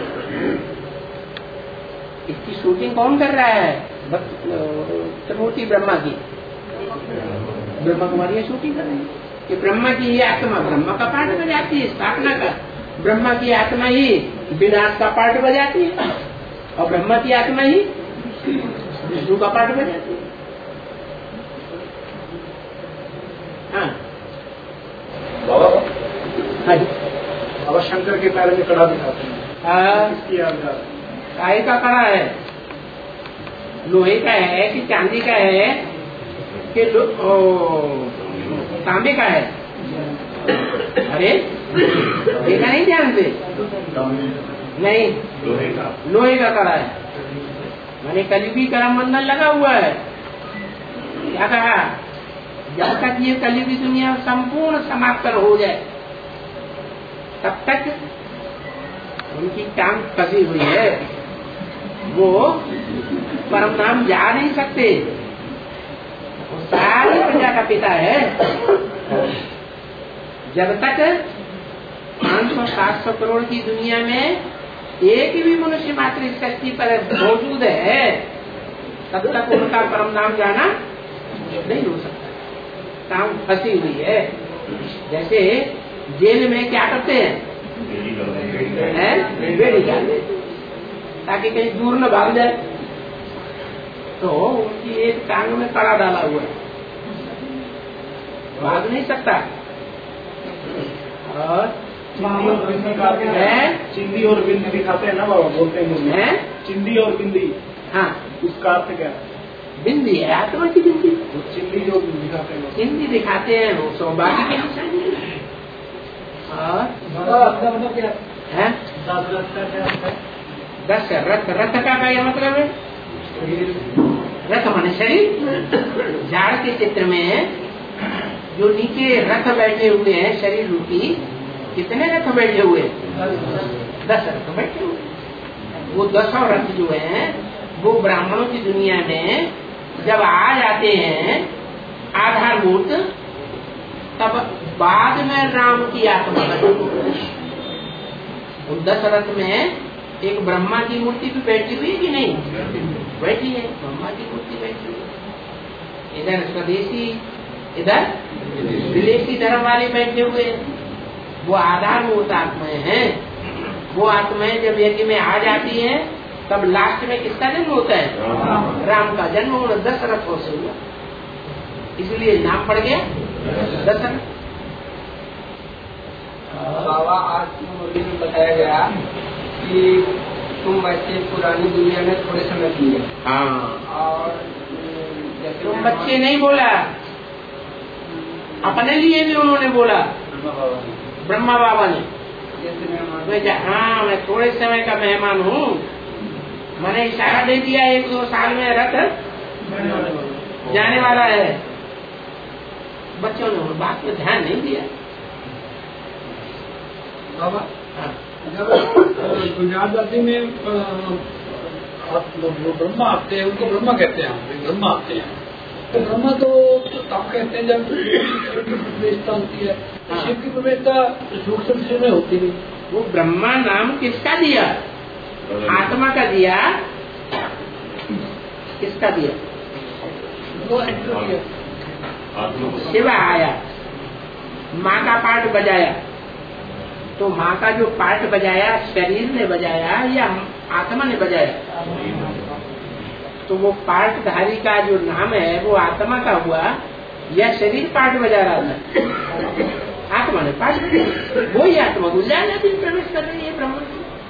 इसकी शूटिंग कौन कर रहा है? त्रिमूर्ति ब्रह्मा की, ब्रह्मा कुमारियां शूटिंग कर रही है कि ब्रह्मा की ये आत्मा ब्रह्मा का पार्ट बजाती है, स्थापना का। ब्रह्मा की आत्मा ही विनाश का पार्ट बजाती है और ब्रह्मा की आत्मा ही विष्णु का पार्ट बजाती है। हाँ बाबा शंकर के पैर में कड़ा दिखाते हैं, किसकी यादगार? काय का कड़ा है? लोहे का है कि चांदी का है कि तांबे का है? अरे देखा नहीं जानते? नहीं, लोहे का कड़ा है। मैंने कलियुगी करम मंडल लगा हुआ है। क्या कहा? जब तक ये कलियुगी दुनिया संपूर्ण समाप्त हो जाए तब तक उनकी टांग फंसी हुई है, वो परम धाम जा नहीं सकते। वो सारी प्रजा का पिता है। जब तक 500-700 करोड़ की दुनिया में एक भी मनुष्य मात्र इस धरती पर मौजूद है, तब तक उनका परम धाम जाना नहीं हो सकता। टांग फंसी हुई है। जैसे जेल में क्या करते हैं? बेड़ी डालते ताकि कहीं दूर न भाग जाए। तो उनकी एक टांग में कड़ा डाला हुआ है, भाग नहीं सकता। और चिंदी और बिंदी दिखाते हैं ना बाबा, बोलते हैं चिंदी और बिंदी। हाँ, उसका अर्थ क्या? बिंदी है आत्मा की बिंदी। चिंदी जो दिखाते हैं, चिंदी दिखाते हैं वो सौभाग्य की निशानी है। है 10 रथ, रथ का क्या मतलब है? रथ माने शरीर। झाड़ के चित्र में जो नीचे रथ बैठे हुए हैं शरीर रूपी, कितने रथ बैठे हुए? 10 रथ बैठे हुए। वो 10 रथ जो हैं वो ब्राह्मणों की दुनिया में जब आ जाते हैं आधारभूत, तब बाद में राम की आत्मा उन 10 रथ में एक ब्रह्मा की मूर्ति भी बैठी हुई कि नहीं? बैठी है, ब्रह्मा की मूर्ति बैठी हुई। इधर स्वदेशी, इधर विदेशी धर्म वाले बैठे हुए। वो आधारभूत आत्माएं हैं। वो आत्माएं जब यज्ञ में आ जाती हैं तब लास्ट में किसका जन्म होता है? राम का जन्म। उन 10 रथों से हुआ, इसलिए नाम पड़ गया दशरथ। बाबा आज मुरली में बताया गया कि तुम बच्चे पुरानी दुनिया में थोड़े समय की है। हाँ, और तुम बच्चे नहीं बोला, अपने लिए भी उन्होंने बोला, ब्रह्मा बाबा ने। हाँ, मैं थोड़े समय का मेहमान हूँ। मैंने इशारा दे दिया 1-2 साल में रथ जाने वाला है। बच्चों ने बात में ध्यान नहीं दिया। बाबा जब गुजरात जाति में ब्रह्मा आते हैं, उनको ब्रह्मा कहते हैं, ब्रह्मा आते हैं, तो ब्रह्मा तो आप कहते हैं जब शिव की प्रवेशता होती है, शिव की प्रवेशता सूक्ष्म से में होती नहीं। वो ब्रह्मा नाम किसका दिया? आत्मा का दिया। किसका दिया? वो एंटर किया, शिव आया, माँ का पार्ट बजाया। तो माँ का जो पार्ट बजाया शरीर ने बजाया या आत्मा ने बजाया? तो वो पार्टधारी का जो नाम है वो आत्मा का हुआ या शरीर पार्ट बजा रहा था? आत्मा ने पार्ट, वो ही आत्मा गुजरात नदी में प्रवेश कर रही है ब्रह्म।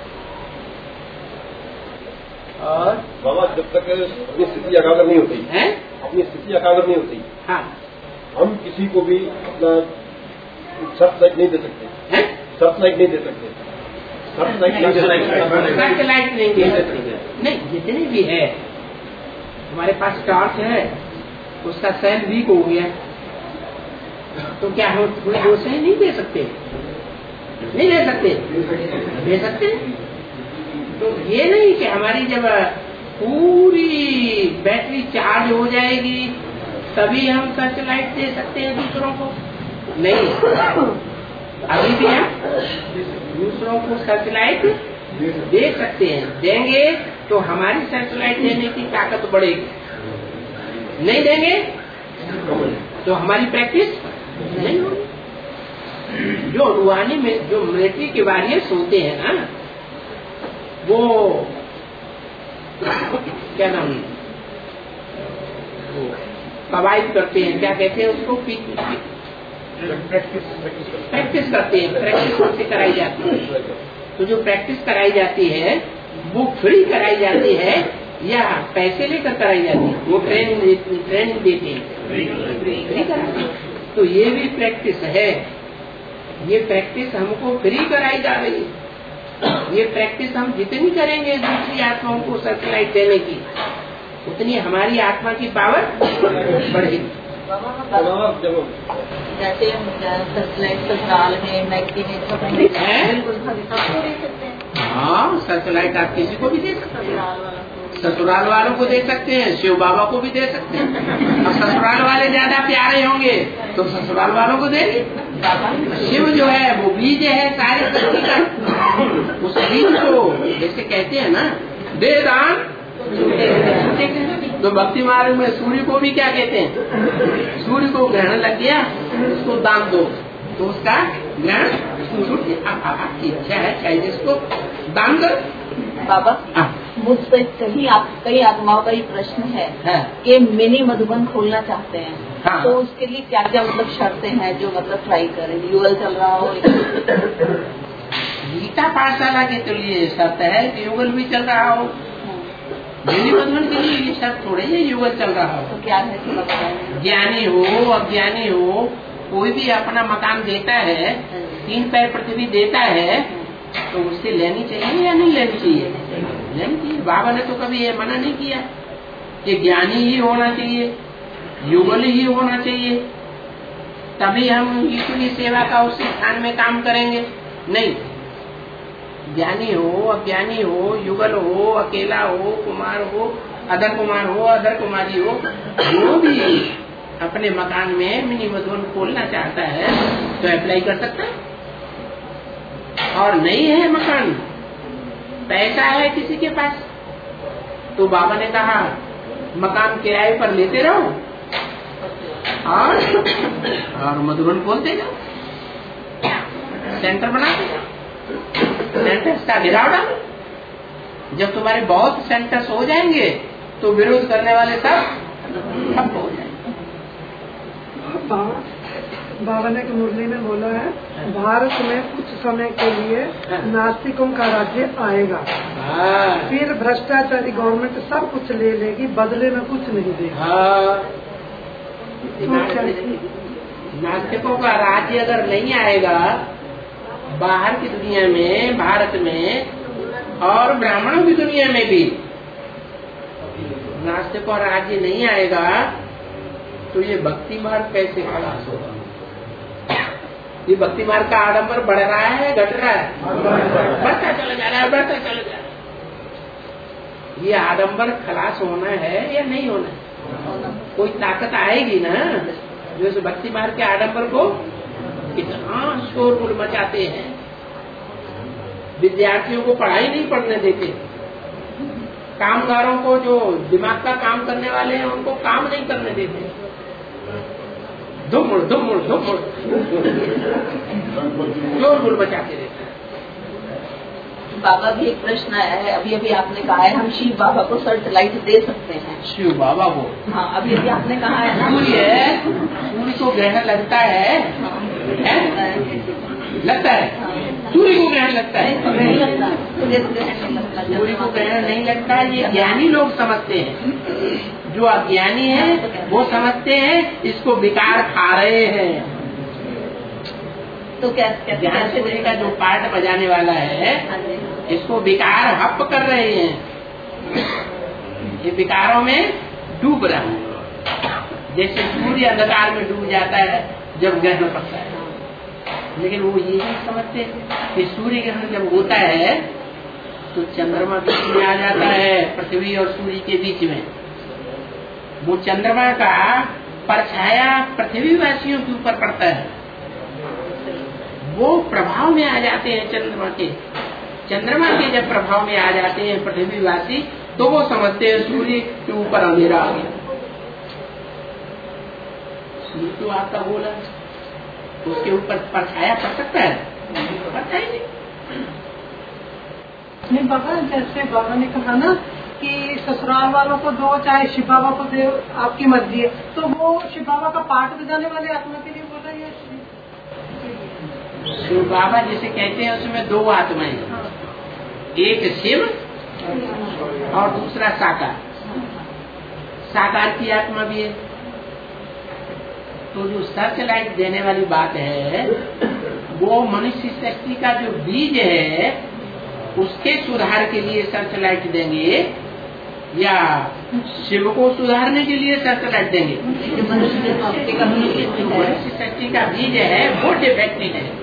और बाबा जब तक अपनी स्थिति अकागर नहीं होती है, अपनी स्थिति अकागर नहीं होती, हाँ, हम किसी को भी अपना सतलाइट नहीं दे सकते, सतलाइट नहीं दे सकते, सतलाइट नहीं दे सकते। नहीं, जितने भी है हमारे पास टॉर्च है, उसका सेल वीक हो गया तो क्या हम पूरे दो से नहीं दे सकते? नहीं दे सकते, दे सकते। तो ये नहीं कि हमारी जब पूरी बैटरी चार्ज हो जाएगी तभी हम सर्च लाइट दे सकते हैं दूसरों को। नहीं, अभी भी हम दूसरों को सर्च लाइट दे सकते हैं। देंगे तो हमारी सर्च लाइट देने की ताकत बढ़ेगी, नहीं देंगे तो हमारी प्रैक्टिस नहीं होगी। जो रूहानी में जो मिलिट्री के वॉरियर्स होते हैं ना, वो क्या नाम है, वो कवायद करते हैं, क्या कहते हैं उसको, प्रैक्टिस करते हैं। प्रैक्टिस उनसे कराई जाती है। तो जो प्रैक्टिस कराई जाती है वो फ्री कराई जाती है या पैसे लेकर कराई जाती है? वो ट्रेनिंग देते हैं, फ्री कराते हैं। तो ये भी प्रैक्टिस है, ये प्रैक्टिस हमको फ्री कराई जा रही है। ये प्रैक्टिस हम जितनी करेंगे दूसरी आत्माओं को सतलाइट देने की, उतनी हमारी आत्मा की पावर बढ़ेगी। जैसे सतलाइट ससुराल में, मैक्सी में, बिल्कुल। हाँ, सतलाइट आप किसी को भी दे सकते हैं, ससुराल वालों को दे सकते हैं, शिव बाबा को भी दे सकते हैं। और ससुराल वाले ज्यादा प्यारे होंगे तो ससुराल वालों को देंगे। शिव जो है वो बीज है सारे सृष्टि का। उस बीज को जैसे कहते हैं ना, दे दान। तो भक्ति मार्ग में सूर्य को भी क्या कहते हैं? सूर्य को ग्रहण लग गया, उसको दान दो तो उसका ग्रहण सूर्य आपकी इच्छा है, चाहे जिसको दान दो। बाबा मुझसे कई आत्माओं का ये प्रश्न है कि मिनी मधुबन खोलना चाहते हैं, तो उसके लिए क्या क्या मतलब शर्तें हैं जो मतलब ट्राई करें? युगल चल रहा हो, गीता पाठशाला के तो लिए शर्त है कि युगल भी चल रहा हो। मिनी मधुबन के लिए ये शर्त थोड़ी है युगल चल रहा हो। तो क्या है? ज्ञानी हो अज्ञानी हो, कोई भी अपना मकान देता है, 3 पैर पृथ्वी देता है, तो उससे लेनी चाहिए या नहीं लेनी चाहिए? लेनी चाहिए। बाबा ने तो कभी ये मना नहीं किया कि ज्ञानी ही होना चाहिए, युगल ही होना चाहिए, तभी हम ईश्वरीय सेवा का उस स्थान में काम करेंगे। नहीं, ज्ञानी हो अज्ञानी हो, युगल हो, अकेला हो, कुमार हो, अधर कुमार हो, अधर कुमारी हो, जो भी अपने मकान में मिनी मधुबन खोलना चाहता है तो अप्लाई कर सकता है। और नहीं है मकान, पैसा है किसी के पास, तो बाबा ने कहा मकान किराए पर लेते रहो और मधुबन खोलते जाओ, सेंटर बनाते जाओ, सेंटर्स का गिराव डालो। जब तुम्हारे बहुत सेंटर्स हो जाएंगे तो विरोध करने वाले सब ठप हो जाएंगे। बाबा ने मुरली में बोला है, भारत में कुछ समय के लिए नास्तिकों का राज्य आएगा, फिर भ्रष्टाचारी गवर्नमेंट सब कुछ ले लेगी, बदले में कुछ नहीं देगी। नास्तिकों का राज्य अगर नहीं आएगा बाहर की दुनिया में, भारत में और ब्राह्मणों की दुनिया में भी नास्तिकों का राज्य नहीं आएगा तो ये भक्ति मार्ग कैसे खलास होगा? ये भक्ति मार्ग का आडंबर बढ़ रहा है, घट रहा है? बढ़ता चला जा रहा है, बढ़ता चला जा रहा है। ये आडंबर खलास होना है या नहीं होना है? कोई ताकत आएगी ना, जो इस भक्ति मार्ग के आडंबर को कितना शोरगुल मचाते हैं। विद्यार्थियों को पढ़ाई नहीं पढ़ने देते, कामगारों को जो दिमाग का काम करने वाले हैं उनको काम नहीं करने देते, धुमुड़ धुमुड़ धुमुड़ शोरगुल मचाते रहते हैं। बाबा भी एक प्रश्न आया है, अभी अभी आपने कहा है हम शिव बाबा को सर्च दे सकते हैं। शिव बाबा को? हाँ, अभी अभी आपने कहा है ना। सूर्य को ग्रहण लगता है, लगता है सूर्य को ग्रहण लगता है, सूर्य को ग्रहण नहीं लगता। ये ज्ञानी लोग समझते हैं, जो अज्ञानी है वो समझते हैं इसको विकार खा रहे हैं। तो कैसे सूर्य का जो पार्ट बजाने वाला है इसको विकार हप कर रहे हैं, ये विकारों में डूब रहा है। जैसे सूर्य अंधकार में डूब जाता है जब ग्रहण पड़ता है, लेकिन वो ये नहीं समझते कि सूर्य ग्रहण जब होता है तो चंद्रमा बीच में आ जाता है, पृथ्वी और सूर्य के बीच में। वो चंद्रमा का परछाया पृथ्वी वासियों के ऊपर पड़ता है, वो प्रभाव में आ जाते हैं चंद्रमा के जब प्रभाव में आ जाते हैं पृथ्वीवासी, तो वो समझते हैं सूर्य के ऊपर अंधेरा आ गया। सूर्य तो आपका बोला, उसके ऊपर परछाया पड़ सकता है? पड़ता ही नहीं बाबा। जैसे बाबा ने कहा ना कि ससुराल वालों को दो चाहे शिव बाबा को दे, आपकी मर्जी है, तो वो शिव बाबा का पाठ बजाने वाले आत्मा के लिए बोला या शिव बाबा जिसे कहते हैं उसमें दो आत्माएं, एक शिव और दूसरा साकार। साकार की आत्मा भी है। तो जो सर्च लाइट देने वाली बात है वो मनुष्य सृष्टि का जो बीज है उसके सुधार के लिए सर्च लाइट देंगे या शिव को सुधारने के लिए सर्च लाइट देंगे? मनुष्य सृष्टि का बीज है वो डिफेक्टिव है।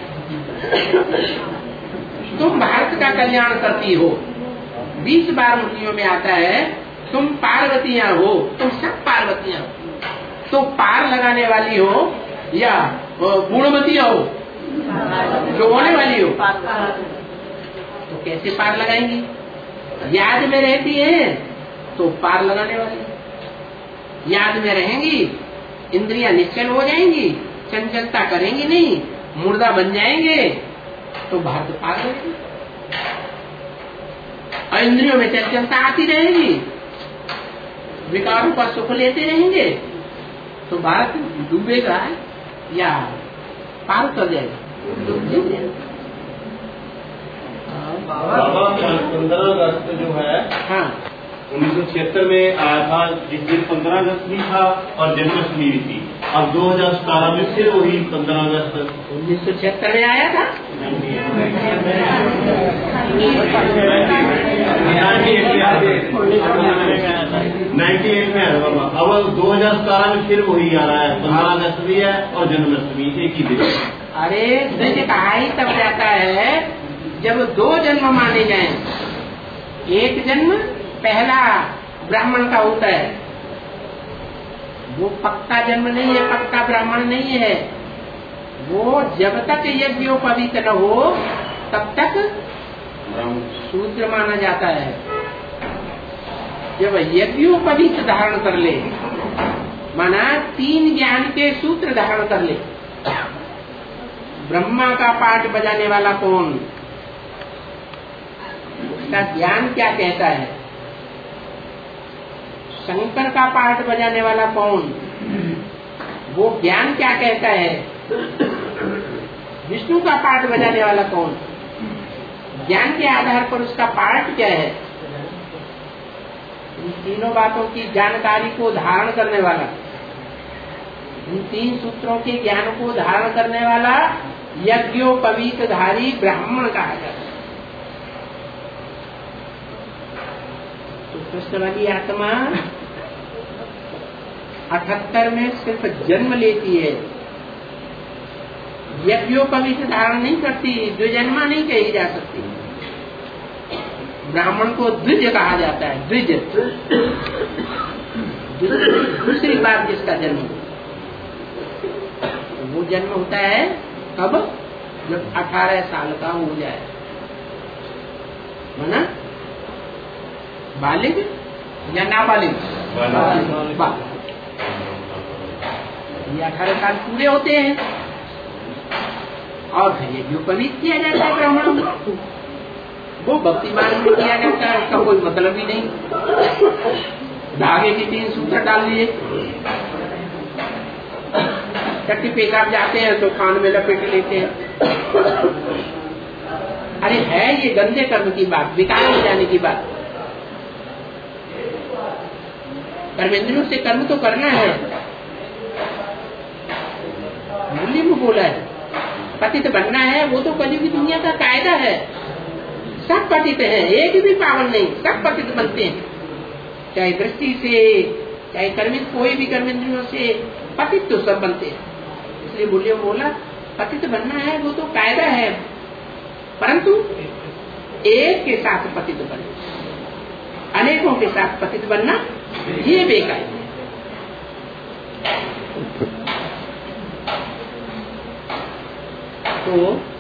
तुम भारत का कल्याण करती हो, 20 बार मुर्तियों में आता है तुम पार्वतियां हो, तुम सब पार्वतियां हो, तो पार लगाने वाली हो या गुणवतियां हो, जो होने वाली हो, तो कैसे पार लगाएंगी? याद में रहती है तो पार लगाने वाली, याद में रहेंगी इंद्रियां निश्चल हो जाएंगी, चंचलता करेंगी नहीं, मुर्दा बन जाएंगे तो भारत पार करेगी। और इंद्रियों में चंचलता आती रहेगी, विकारों का सुख लेते रहेंगे तो भारत डूबेगा या पार कर जाएगा। बाबा 15 अगस्त जो है, हाँ, 1976 में आया था, जिस दिन 15 अगस्त भी था और जन्माष्टमी भी थी। अब 2017 में फिर वही 15 अगस्त 1976 में आया था। 98 में आया बाबा। अब 2017 में फिर वही आ रहा है, 15 अगस्त भी है और जन्माष्टमी एक ही दिन। अरे द्विज कहा ही तब जाता है जब 2 जन्म माने जाएं। एक जन्म पहला ब्राह्मण का होता है, वो पक्का जन्म नहीं है, पक्का ब्राह्मण नहीं है। वो जब तक यज्ञोपवीत न हो तब तक शूद्र माना जाता है। जब यज्ञोपवीत धारण कर ले, माना 3 ज्ञान के सूत्र धारण कर ले। ब्रह्मा का पाठ बजाने वाला कौन? उसका ज्ञान क्या कहता है? शंकर का पाठ बजाने वाला कौन? वो ज्ञान क्या कहता है? विष्णु का पाठ बजाने वाला कौन? ज्ञान के आधार पर उसका पाठ क्या है? इन तीनों बातों की जानकारी को धारण करने वाला, इन 3 सूत्रों के ज्ञान को धारण करने वाला यज्ञोपवीतधारी ब्राह्मण कहा जाता है। तो कृष्ण वाली आत्मा 78 में सिर्फ जन्म लेती है, यज्ञोपवीत धारण नहीं करती, द्विजन्मा नहीं कही जा सकती। ब्राह्मण को द्विज कहा जाता है, द्विज। दूसरी बार जिसका जन्म वो जन्म होता है कब? जब 18 साल का हो जाए, है ना? बालिग या नाबालिग? ये 18 साल पूरे होते हैं और फिर ये उपनीत किया जाता है ब्राह्मणों को, वो भक्ति मार्ग में किया जाता है, उसका कोई मतलब ही नहीं। धागे के 3 सूत्र डाल लिए, टट्टी पेशाब जाते हैं तो कान में लपेट लेते हैं। अरे है ये गंदे कर्म की बात, विकार हो जाने की बात। कर्मेंद्रियों से कर्म तो करना है, मूल्य में बोला है। पतित बनना है वो तो कभी भी दुनिया का कायदा है, सब पतित हैं, एक भी पावन नहीं, सब पतित बनते हैं, चाहे दृष्टि से चाहे कर्मित कोई भी कर्मेंद्रियों से पतित तो सब बनते हैं। इसलिए मूल्य में बोला पतित बनना है वो तो कायदा है, परंतु एक के साथ पतित बनना, अनेकों के साथ पतित बनना ये बेकायदा है। तो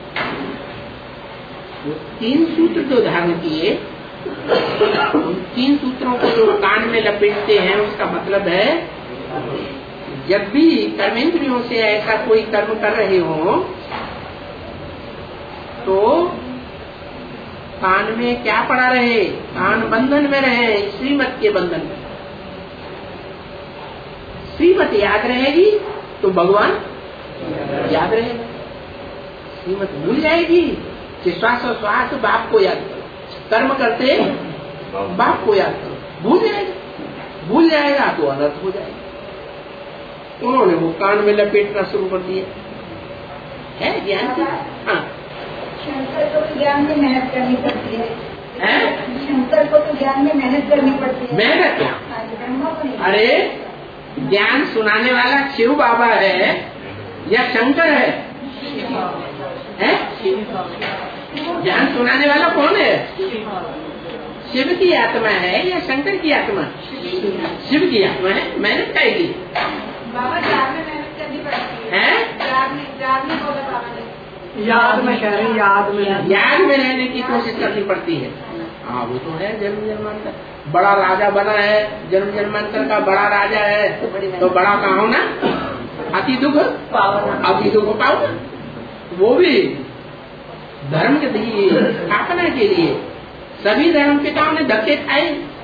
वो 3 सूत्र जो धारण किए, उन 3 सूत्रों को जो कान में लपेटते हैं, उसका मतलब है जब भी कर्मेंद्रियों से ऐसा कोई कर्म कर रहे हो तो कान में क्या पड़ा रहे? कान बंधन में रहे, श्रीमत के बंधन में। श्रीमत याद रहेगी तो भगवान याद रहेगा, श्रीमत भूल जाएगी कि श्वास और श्वास बाप को याद करो, कर्म करते बाप को याद करो, भूल जाएगा तो अनर्थ हो जाएगा। उन्होंने वो कान में लपेटना शुरू कर दिया है ज्ञान की। हाँ, शंकर को तो ज्ञान में मेहनत करनी पड़ती है, शंकर को तो ज्ञान में मेहनत करनी पड़ती है। मेहनत? अरे ज्ञान सुनाने वाला शिव बाबा है या शंकर है? ज्ञान सुनाने वाला कौन है? शिव की आत्मा है या शंकर की आत्मा? शिव की आत्मा है, मेहनत करेगी। बाबा ज्ञान में मेहनत करनी पड़ती है, याद में रहने की कोशिश करनी पड़ती है। हाँ वो तो है, जन्म जन्मांतर बड़ा राजा बना है, जन्म जन्मांतर का बड़ा राजा है तो बड़ा कहा ना, अति दुख पाओ। वो भी धर्म के स्थापना के लिए सभी धर्म पिताओं ने धक्के खाए,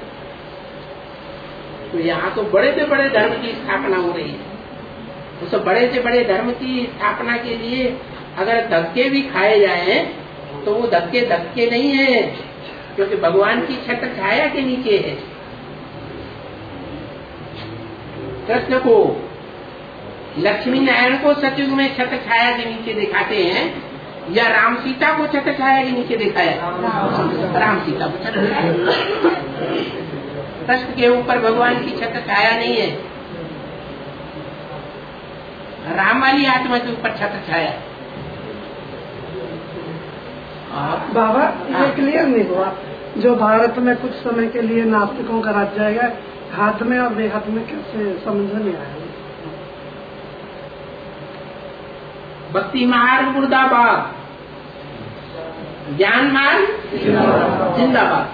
तो यहाँ तो बड़े से बड़े धर्म की स्थापना हो रही है। उस बड़े से बड़े धर्म की स्थापना के लिए अगर धक्के भी खाए जाएं तो वो धक्के नहीं है, क्योंकि भगवान की छत्र छाया के नीचे है। कृष्ण को, लक्ष्मी नारायण को सतयुग में छत्र छाया के नीचे दिखाते हैं या राम सीता को छत्र छाया के नीचे दिखाया? राम सीता को छत्र छाया। कृष्ण के ऊपर भगवान की छत्र छाया नहीं है, राम वाली आत्मा के ऊपर छत्र छाया। बाबा ये क्लियर नहीं हुआ, जो भारत में कुछ समय के लिए नास्तिकों का राज्य आएगा, हाथ में और बेहाथ में कैसे समझ नहीं आया? भक्ति मार्ग मुर्दाबाद, ज्ञान मार्ग जिंदाबाद।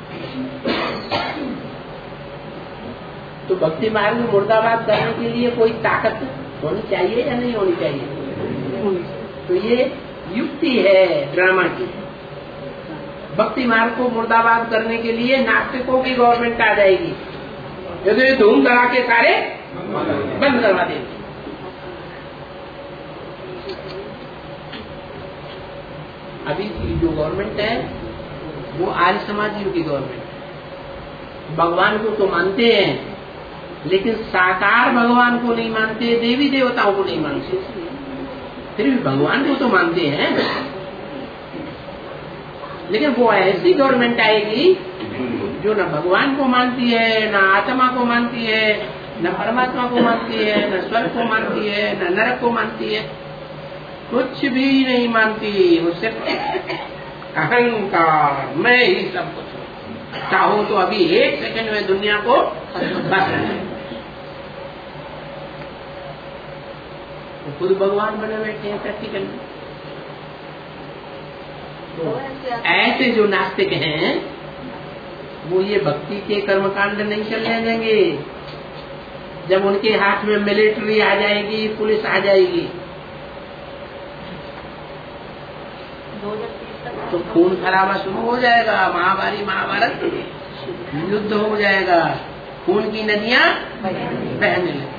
तो भक्ति मार्ग मुर्दाबाद करने के लिए कोई ताकत होनी चाहिए या नहीं होनी चाहिए? तो ये युक्ति है ड्रामा की। भक्ति मार्ग को मुर्दाबाद करने के लिए नास्तिकों की गवर्नमेंट आ जाएगी, जैसे धूम धड़ा के सारे बंद करवा देंगे। अभी की जो गवर्नमेंट है वो आर्य समाजियों की गवर्नमेंट है। भगवान को तो मानते हैं लेकिन साकार भगवान को नहीं मानते, देवी देवताओं को नहीं मानते, फिर भी भगवान को तो मानते हैं। लेकिन वो ऐसी गवर्नमेंट आएगी जो न भगवान को मानती है, न आत्मा को मानती है, न परमात्मा को मानती है, न स्वर्ग को मानती है, न नरक को मानती है, कुछ भी नहीं मानती। वो सिर्फ अहंकार, मैं ही सब कुछ हूँ। चाहो तो अभी 1 सेकंड में दुनिया को बस तो खुद भगवान बने बैठे हैं प्रैक्टिकल में। तो ऐसे जो नास्तिक हैं वो ये भक्ति के कर्मकांड नहीं चलने देंगे। जब उनके हाथ में मिलिट्री आ जाएगी, पुलिस आ जाएगी, तो खून खराबा शुरू हो जाएगा, महाभारत युद्ध हो जाएगा, खून की नदियां बहने लगेंगी।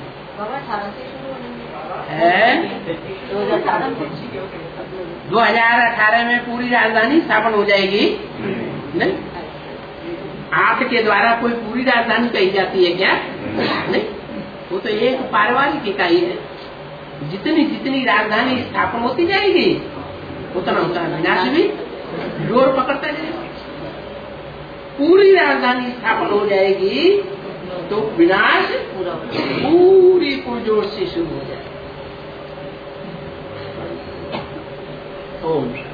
2018 में पूरी राजधानी स्थापन हो जाएगी। नहीं, आंख के द्वारा कोई पूरी राजधानी कही जाती है क्या? नहीं, वो तो एक पारिवारिक इकाई है। जितनी जितनी राजधानी स्थापन होती जाएगी उतना विनाश भी जोर पकड़ता जाएगा। पूरी राजधानी स्थापन हो जाएगी तो विनाश पूरी पुरजोर से शुरू हो जाएगा। ओम